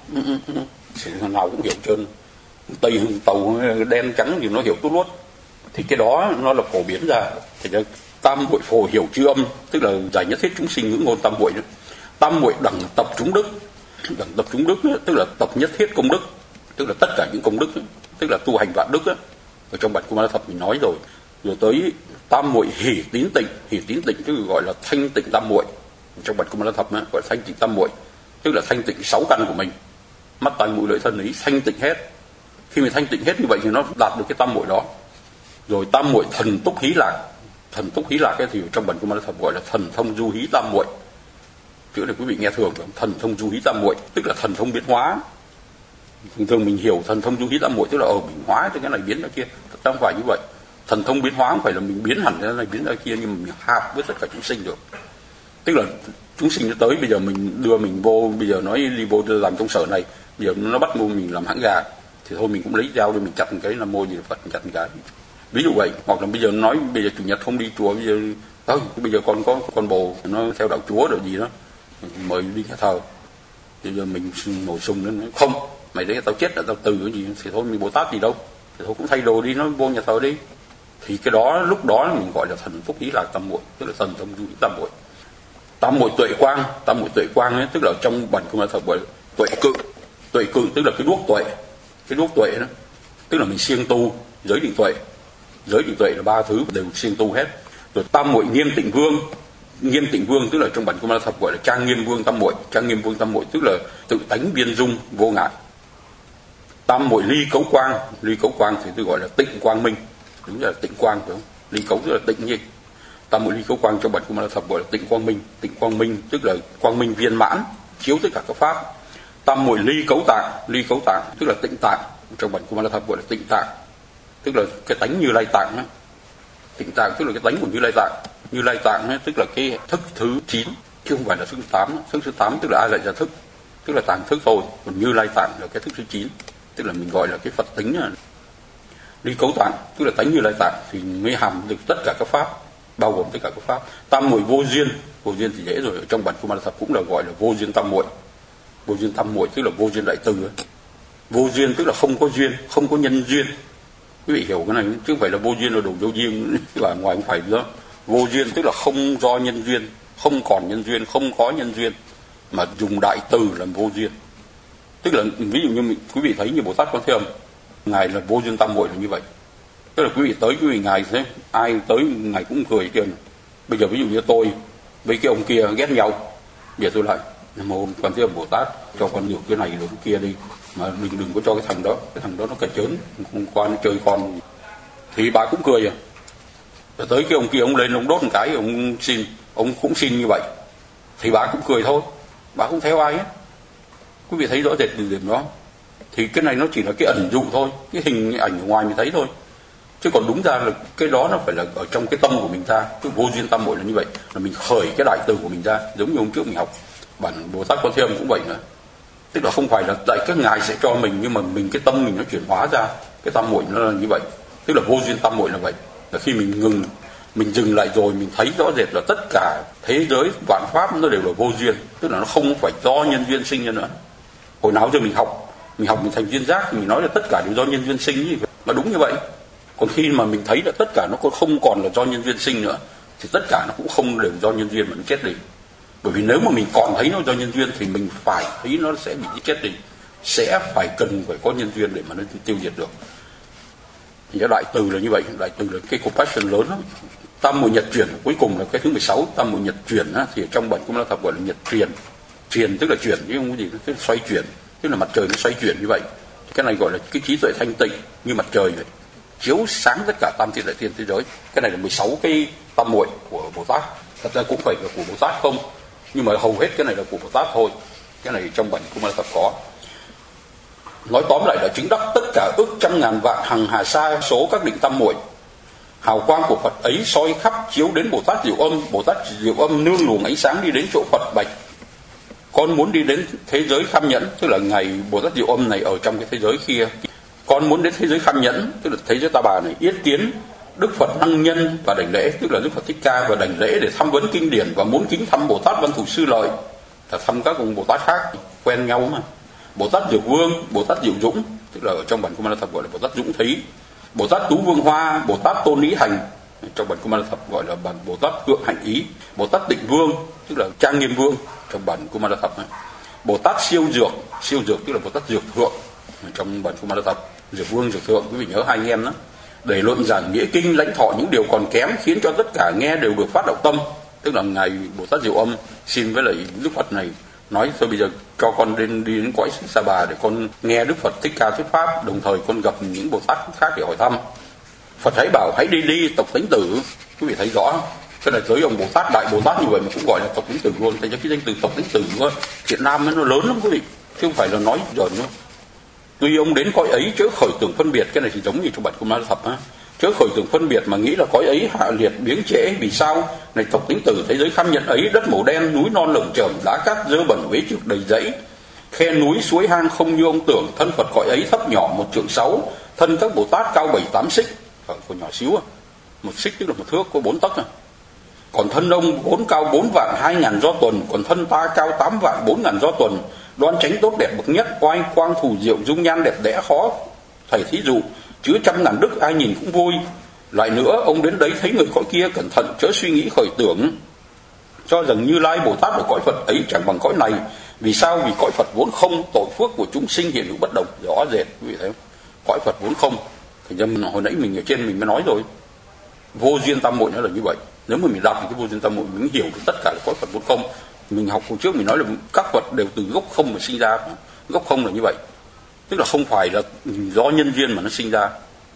thì thằng nào cũng hiểu trơn. Tây, Tàu, đen, trắng thì nó hiểu tốt luôn. Thì cái đó nó là phổ biến ra. Thì là tam muội phổ hiểu chư âm, tức là giải nhất thiết chúng sinh ngữ ngôn tam muội. Tam muội đẳng tập chúng đức, đẳng tập chúng đức tức là tập nhất thiết công đức, tức là tất cả những công đức, tức là tu hành vạn đức. Ở trong bản Kumara Thập mình nói rồi. Rồi tới tam muội hỷ tín tịnh, hỷ tín tịnh tức là gọi là thanh tịnh tam muội. Trong bản Kumara Thập gọi là thanh tịnh tam muội, tức là thanh tịnh sáu căn của mình, mắt tai mũi lưỡi thân ý thanh tịnh hết. Khi mình thanh tịnh hết như vậy thì nó đạt được cái tam muội đó. Rồi tam muội thần túc hí lạc, thần túc hí lạc ấy thì trong bản Kumara Thập gọi là thần thông du hí tam muội. Chữ này quý vị nghe thường không? Thần thông du hí tam muội tức là thần thông biến hóa. Thường thường mình hiểu thần thông du hí tam muội tức là ở mình hóa cho cái này biến ra kia, thật ra không phải như vậy. Thần thông biến hóa không phải là mình biến hẳn cái này biến ra kia, nhưng mà mình hợp với tất cả chúng sinh được. Tức là chúng sinh nó tới bây giờ mình đưa mình vô, bây giờ nói đi vô làm trong sở này, bây giờ nó bắt mua mình làm hãng gà thì thôi mình cũng lấy dao để mình chặt một cái là môi gì Phật chặt một cái, ví dụ vậy. Hoặc là bây giờ nói bây giờ chủ nhật không đi chùa, bây giờ thôi bây giờ con có con bồ nó theo đạo Chúa rồi gì đó mời đi nhà thờ, bây giờ mình nổi sung lên nói không mày đấy tao chết là tao từ cái gì thì thôi mình Bồ Tát gì đâu, thì thôi cũng thay đồ đi nó vô nhà thờ đi. Thì cái đó lúc đó mình gọi là thần phúc ý là tam muội, tức là thần thông du hí tam muội. Tam muội tuệ quang, tam muội tuệ quang ấy, tức là trong bản Kumara Thập gọi tuệ cự, tuệ cự tức là cái đuốc tuệ, cái đuốc tuệ đó, tức là mình siêng tu giới định tuệ, giới định tuệ là ba thứ đều siêng tu hết. Rồi tam muội nghiêm tịnh vương, nghiêm tịnh vương tức là trong bản Kumara Thập gọi là trang nghiêm vương tam muội, trang nghiêm vương tam muội tức là tự tánh biên dung vô ngại. Tam muội ly cấu quang, ly cấu quang thì tôi gọi là tịnh quang minh, đúng là tịnh quang phải không? Ly cấu tức là tịnh như tam muội ly cấu quang trong bản Kumara Thập gọi là tịnh quang minh, tịnh quang minh tức là quang minh viên mãn chiếu tất cả các pháp. Tam muội ly cấu tạng, ly cấu tạng tức là tịnh tạng, trong bản Kumara Thập gọi là tịnh tạng, tức là cái tánh Như Lai tạng đó. Tịnh tạng tức là cái tánh của Như Lai tạng, Như Lai tạng đó, tức là cái thức thứ chín chứ không phải là thức thứ tám. Thức thứ tám tức là ai lại ra thức, tức là tạng thức thôi, còn Như Lai tạng là cái thức thứ chín, tức là mình gọi là cái Phật tính đó. Ly cấu tạng tức là tánh Như Lai tạng thì mới hàm được tất cả các pháp, bao gồm tất cả các pháp. Tam muội vô duyên, vô duyên thì dễ rồi, ở trong bản Kumara Thập cũng là gọi là vô duyên tam muội. Vô duyên tam muội tức là vô duyên đại từ. Vô duyên tức là không có duyên, không có nhân duyên. Quý vị hiểu cái này chứ không phải là vô duyên là đồ vô duyên và ngoài không phải đó. Vô duyên tức là không do nhân duyên, không còn nhân duyên, không có nhân duyên, mà dùng đại từ làm vô duyên. Tức là ví dụ như mình, quý vị thấy như Bồ Tát Quan Thế Âm, ngài là vô duyên tam muội là như vậy. Tức là quý vị tới quý vị ngài thế ai tới ngài cũng cười kia. Bây giờ ví dụ như tôi với cái ông kia ghét nhau, bây giờ tôi lại Nam mô Quan Thế Âm Bồ Tát cho con được cái này được cái kia đi, mà mình đừng có cho cái thằng đó, cái thằng đó nó cà chớn, không qua nó chơi con, thì bà cũng cười à. Rồi tới cái ông kia ông lên ông đốt một cái ông xin, ông cũng xin như vậy, thì bà cũng cười thôi, bà không theo ai hết. Quý vị thấy rõ rệt điểm đó. Thì cái này nó chỉ là cái ẩn dụ thôi, cái hình ảnh ở ngoài mình thấy thôi, chứ còn đúng ra là cái đó nó phải là ở trong cái tâm của mình ta. Cái vô duyên tam muội là như vậy, là mình khởi cái đại từ của mình ra, giống như hôm trước mình học bản Bồ Tát Quan Thế Âm cũng vậy nữa. Tức là không phải là tại các ngài sẽ cho mình, nhưng mà mình cái tâm mình nó chuyển hóa ra cái tam muội nó là như vậy. Tức là vô duyên tam muội là vậy, là khi mình ngừng mình dừng lại rồi mình thấy rõ rệt là tất cả thế giới vạn pháp nó đều là vô duyên, tức là nó không phải do nhân duyên sinh ra nữa. Hồi nào giờ mình học mình học mình thành duyên giác thì mình nói là tất cả đều do nhân duyên sinh ấy, mà đúng như vậy. Còn khi mà mình thấy là tất cả nó không còn là do nhân duyên sinh nữa thì tất cả nó cũng không đều do nhân duyên mà nó chết đi. Bởi vì nếu mà mình còn thấy nó do nhân duyên thì mình phải thấy nó sẽ bị chết đi, sẽ phải cần phải có nhân duyên để mà nó tiêu diệt được. Thì cái đại từ là như vậy, đại từ là cái compassion lớn lắm. Tam muội nhật chuyển cuối cùng là cái thứ mười sáu, tam muội nhật chuyển á, thì trong bản Cung La Thập gọi là nhật truyền. Truyền tức là chuyển chứ không có gì, tức là xoay chuyển, tức là mặt trời nó xoay chuyển như vậy. Cái này gọi là cái trí tuệ thanh tịnh như mặt trời vậy, chiếu sáng tất cả tam thiên đại thiên thế giới. Cái này là mười sáu cái tam muội của Bồ Tát. Thật ra cũng phải là của Bồ Tát không, nhưng mà hầu hết cái này là của Bồ Tát thôi. Cái này trong bản Cung La Thập có. Nói tóm lại là chứng đắc tất cả ức trăm ngàn vạn hằng hà sa số các định tam muội. Hào quang của Phật ấy soi khắp chiếu đến Bồ Tát Diệu Âm. Bồ Tát Diệu Âm nương luồng ánh sáng đi đến chỗ Phật bạch: con muốn đi đến thế giới Kham Nhẫn, tức là ngày Bồ Tát Diệu Âm này ở trong cái thế giới kia. Con muốn đến thế giới Kham Nhẫn, tức là thế giới Ta Bà này, yết kiến Đức Phật Năng Nhân và đảnh lễ, tức là Đức Phật Thích Ca, và đảnh lễ để thăm vấn kinh điển, và muốn kính thăm Bồ Tát Văn Thù Sư Lợi, là thăm các ông Bồ Tát khác quen nhau mà. Bồ Tát Dược Vương, Bồ Tát Diệu Dũng, tức là ở trong bản Cung La Thập gọi là Bồ Tát Dũng Thí. Bồ Tát Tú Vương Hoa, Bồ Tát Tôn Ý Hành, trong bản Cung La Thập gọi là bản Bồ Tát Thượng Hạnh Ý. Bồ Tát Tịnh Vương, tức là Trang Nghiêm Vương, trong bản Cung La Thập này. Bồ Tát Siêu Dược, Siêu Dược tức là Bồ Tát Dược Thượng, trong bản Cung La Thập. Dược Vương, Dược Thượng, quý vị nhớ hai anh em đó. Để luận giảng nghĩa kinh, lãnh thọ những điều còn kém, khiến cho tất cả nghe đều được phát đạo tâm. Tức là ngài Bồ Tát Diệu Âm xin với lại Đức Phật này nói: thôi bây giờ cho con đến đi đến cõi Sa Bà để con nghe Đức Phật Thích Ca thuyết pháp, đồng thời con gặp những Bồ Tát khác để hỏi thăm. Phật hãy bảo: hãy đi đi tộc Tánh Tử. Quý vị thấy rõ cái này tới ông Bồ Tát, đại Bồ Tát như vậy mà cũng gọi là tộc Tánh Tử luôn. Thành ra cái danh từ tộc Tánh Tử nữa Việt Nam nó lớn lắm quý vị, chứ không phải là nói giỡn nữa. Tuy ông đến cõi ấy chớ khởi tưởng phân biệt, cái này thì giống như trong bản Cung La Thập á, chớ khởi tưởng phân biệt mà nghĩ là cõi ấy hạ liệt biếng trễ. Vì sao? Này tộc Tánh Tử, thế giới Kham Nhẫn ấy đất màu đen, núi non lởm chởm, đá cát dơ bẩn uế trực đầy dãy, khe núi suối hang không như ông tưởng. Thân Phật cõi ấy thấp nhỏ một trượng sáu, thân các Bồ Tát cao bảy tám xích, còn nhỏ xíu à, một xích tức là một thước, có bốn tấc à. Còn thân ông vốn cao bốn vạn hai ngàn do tuần, còn thân ta cao tám vạn bốn ngàn do tuần. Đoan chánh tốt đẹp bậc nhất, oai quang thù diệu, dung nhan đẹp đẽ khó thầy thí dụ, chứa trăm ngàn đức ai nhìn cũng vui. Lại nữa, ông đến đấy thấy người cõi kia, cẩn thận chớ suy nghĩ khởi tưởng, cho rằng Như Lai Bồ Tát ở cõi Phật ấy chẳng bằng cõi này. Vì sao? Vì cõi Phật vốn không, tội phước của chúng sinh hiện hữu bất đồng. Rõ rệt quý vị thấy không? Cõi Phật vốn không. Thì hồi nãy mình ở trên mình mới nói rồi, vô duyên tam muội nó là như vậy. Nếu mà mình đọc thì cái vô duyên tam muội mình hiểu được tất cả là cõi Phật vốn không. Mình học hồi trước mình nói là các Phật đều từ gốc không mà sinh ra. Gốc không là như vậy, tức là không phải là do nhân duyên mà nó sinh ra.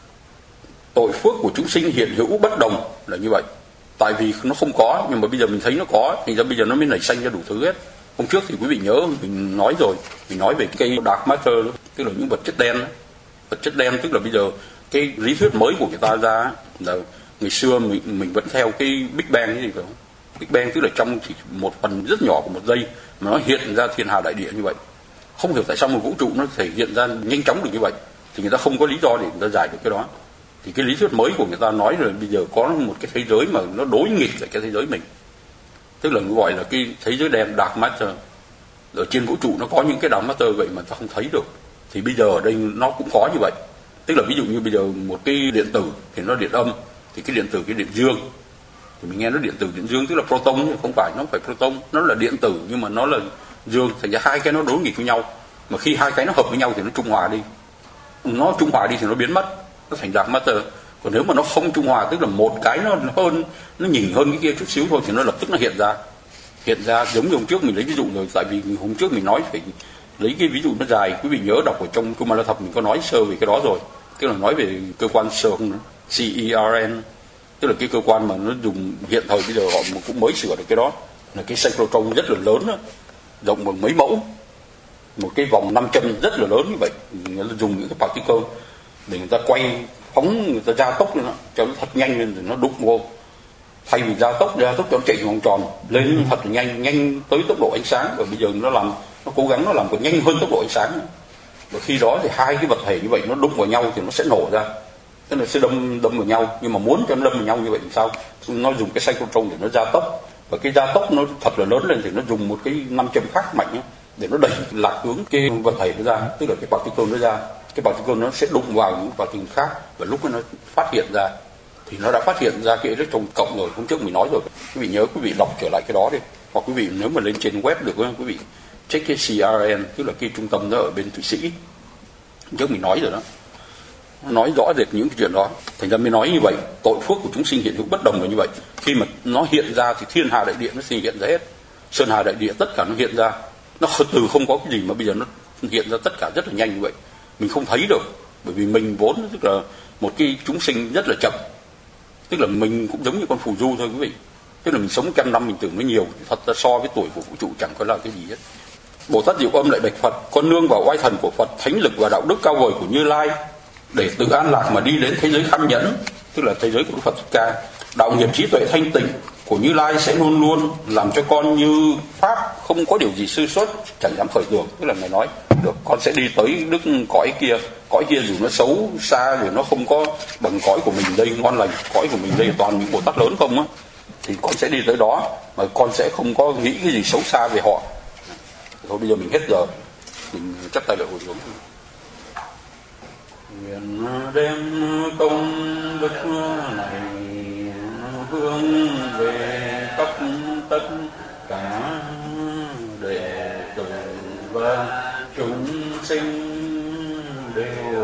Tội phước của chúng sinh hiện hữu bất đồng là như vậy. Tại vì nó không có, nhưng mà bây giờ mình thấy nó có, thì ra bây giờ nó mới nảy sinh ra đủ thứ hết. Hôm trước thì quý vị nhớ mình nói rồi, mình nói về cái cây dark matter, tức là những vật chất đen. Vật chất đen tức là bây giờ cái lý thuyết mới của người ta ra là ngày xưa mình mình vẫn theo cái Big Bang cái gì phải không? Big Bang tức là trong chỉ một phần rất nhỏ của một giây mà nó hiện ra thiên hà đại địa như vậy. Không hiểu tại sao một vũ trụ nó thể hiện ra nhanh chóng được như vậy, thì người ta không có lý do để người ta giải được cái đó. Thì cái lý thuyết mới của người ta nói là bây giờ có một cái thế giới mà nó đối nghịch với cái thế giới mình, tức là gọi là cái thế giới đen dark matter. Ở trên vũ trụ nó có những cái dark matter vậy mà ta không thấy được. Thì bây giờ ở đây nó cũng có như vậy. Tức là ví dụ như bây giờ một cái điện tử thì nó điện âm, thì cái điện tử cái điện dương, thì mình nghe nó điện tử điện dương tức là proton, không phải, nó không phải proton, nó là điện tử nhưng mà nó là dương. Thành ra hai cái nó đối nghịch với nhau, mà khi hai cái nó hợp với nhau thì nó trung hòa đi. Nó trung hòa đi thì nó biến mất, nó thành dark matter. Còn nếu mà nó không trung hòa, tức là một cái nó hơn, nó nhỉnh hơn cái kia chút xíu thôi, thì nó lập tức nó hiện ra. Hiện ra giống như hôm trước mình lấy ví dụ rồi, tại vì hôm trước mình nói phải lấy cái ví dụ nó dài. Quý vị nhớ đọc ở trong Cung La Thập mình có nói sơ về cái đó rồi, tức là nói về cơ quan sơ không, C E R N, tức là cái cơ quan mà nó dùng hiện thời bây giờ họ cũng mới sửa được cái đó, là cái cyclotron rất là lớn đó, rộng bằng mấy mẫu, một cái vòng năm chân rất là lớn như vậy. Người ta dùng những cái particle để người ta quay phóng, người ta gia tốc lên nó cho nó thật nhanh lên rồi nó đụng vô. Thay vì gia tốc gia tốc cho nó chạy vòng tròn lên thật là nhanh, nhanh tới tốc độ ánh sáng, và bây giờ nó làm, nó cố gắng nó làm còn nhanh hơn tốc độ ánh sáng. Và khi đó thì hai cái vật thể như vậy nó đụng vào nhau thì nó sẽ nổ ra. tức là sẽ đâm đâm vào nhau, nhưng mà muốn cho nó đâm vào nhau như vậy thì sao? Nó dùng cái cyclotron để nó gia tốc, và cái gia tốc nó thật là lớn lên thì nó dùng một cái nam châm khác mạnh ấy, để nó đẩy lạc hướng cái vật thể nó ra, tức là cái particle nó ra. Cái particle nó sẽ đụng vào những particle khác, và lúc nó phát hiện ra thì nó đã phát hiện ra cái electron cộng rồi. Hôm trước mình nói rồi, quý vị nhớ quý vị đọc trở lại cái đó đi, hoặc quý vị nếu mà lên trên web được quý vị check cái xê rờ en, tức là cái trung tâm đó ở bên Thụy Sĩ. Hôm trước mình nói rồi đó, nói rõ rệt những cái chuyện đó. Thành ra mới nói như vậy, tội phước của chúng sinh hiện hữu bất đồng là như vậy. Khi mà nó hiện ra thì thiên hà đại địa nó sinh hiện ra hết, sơn hà đại địa tất cả nó hiện ra, nó từ không có cái gì mà bây giờ nó hiện ra tất cả rất là nhanh như vậy. Mình không thấy được, bởi vì mình vốn tức là một cái chúng sinh rất là chậm, tức là mình cũng giống như con phù du thôi quý vị. Tức là mình sống trăm năm mình tưởng nó nhiều, thật ra so với tuổi của vũ trụ chẳng có là cái gì hết. Bồ Tát Diệu Âm lại bạch Phật: con nương vào oai thần của Phật, thánh lực và đạo đức cao vời của Như Lai, để tự an lạc mà đi đến thế giới kham nhẫn, tức là thế giới của Đức Phật Thích Ca. Đạo nghiệp trí tuệ thanh tịnh của Như Lai sẽ luôn luôn làm cho con như pháp, không có điều gì sơ suất, chẳng dám khởi tưởng. Tức là Ngài nói được con sẽ đi tới đức cõi kia, cõi kia dù nó xấu xa, rồi nó không có bằng cõi của mình đây ngon lành, cõi của mình đây toàn những Bồ Tát lớn không á, thì con sẽ đi tới đó mà con sẽ không có nghĩ cái gì xấu xa về họ. Thôi bây giờ mình hết giờ, mình chắp tay lại hồi hướng. Nguyện đem công đức này hướng về tất tất cả đệ tử và chúng sinh đều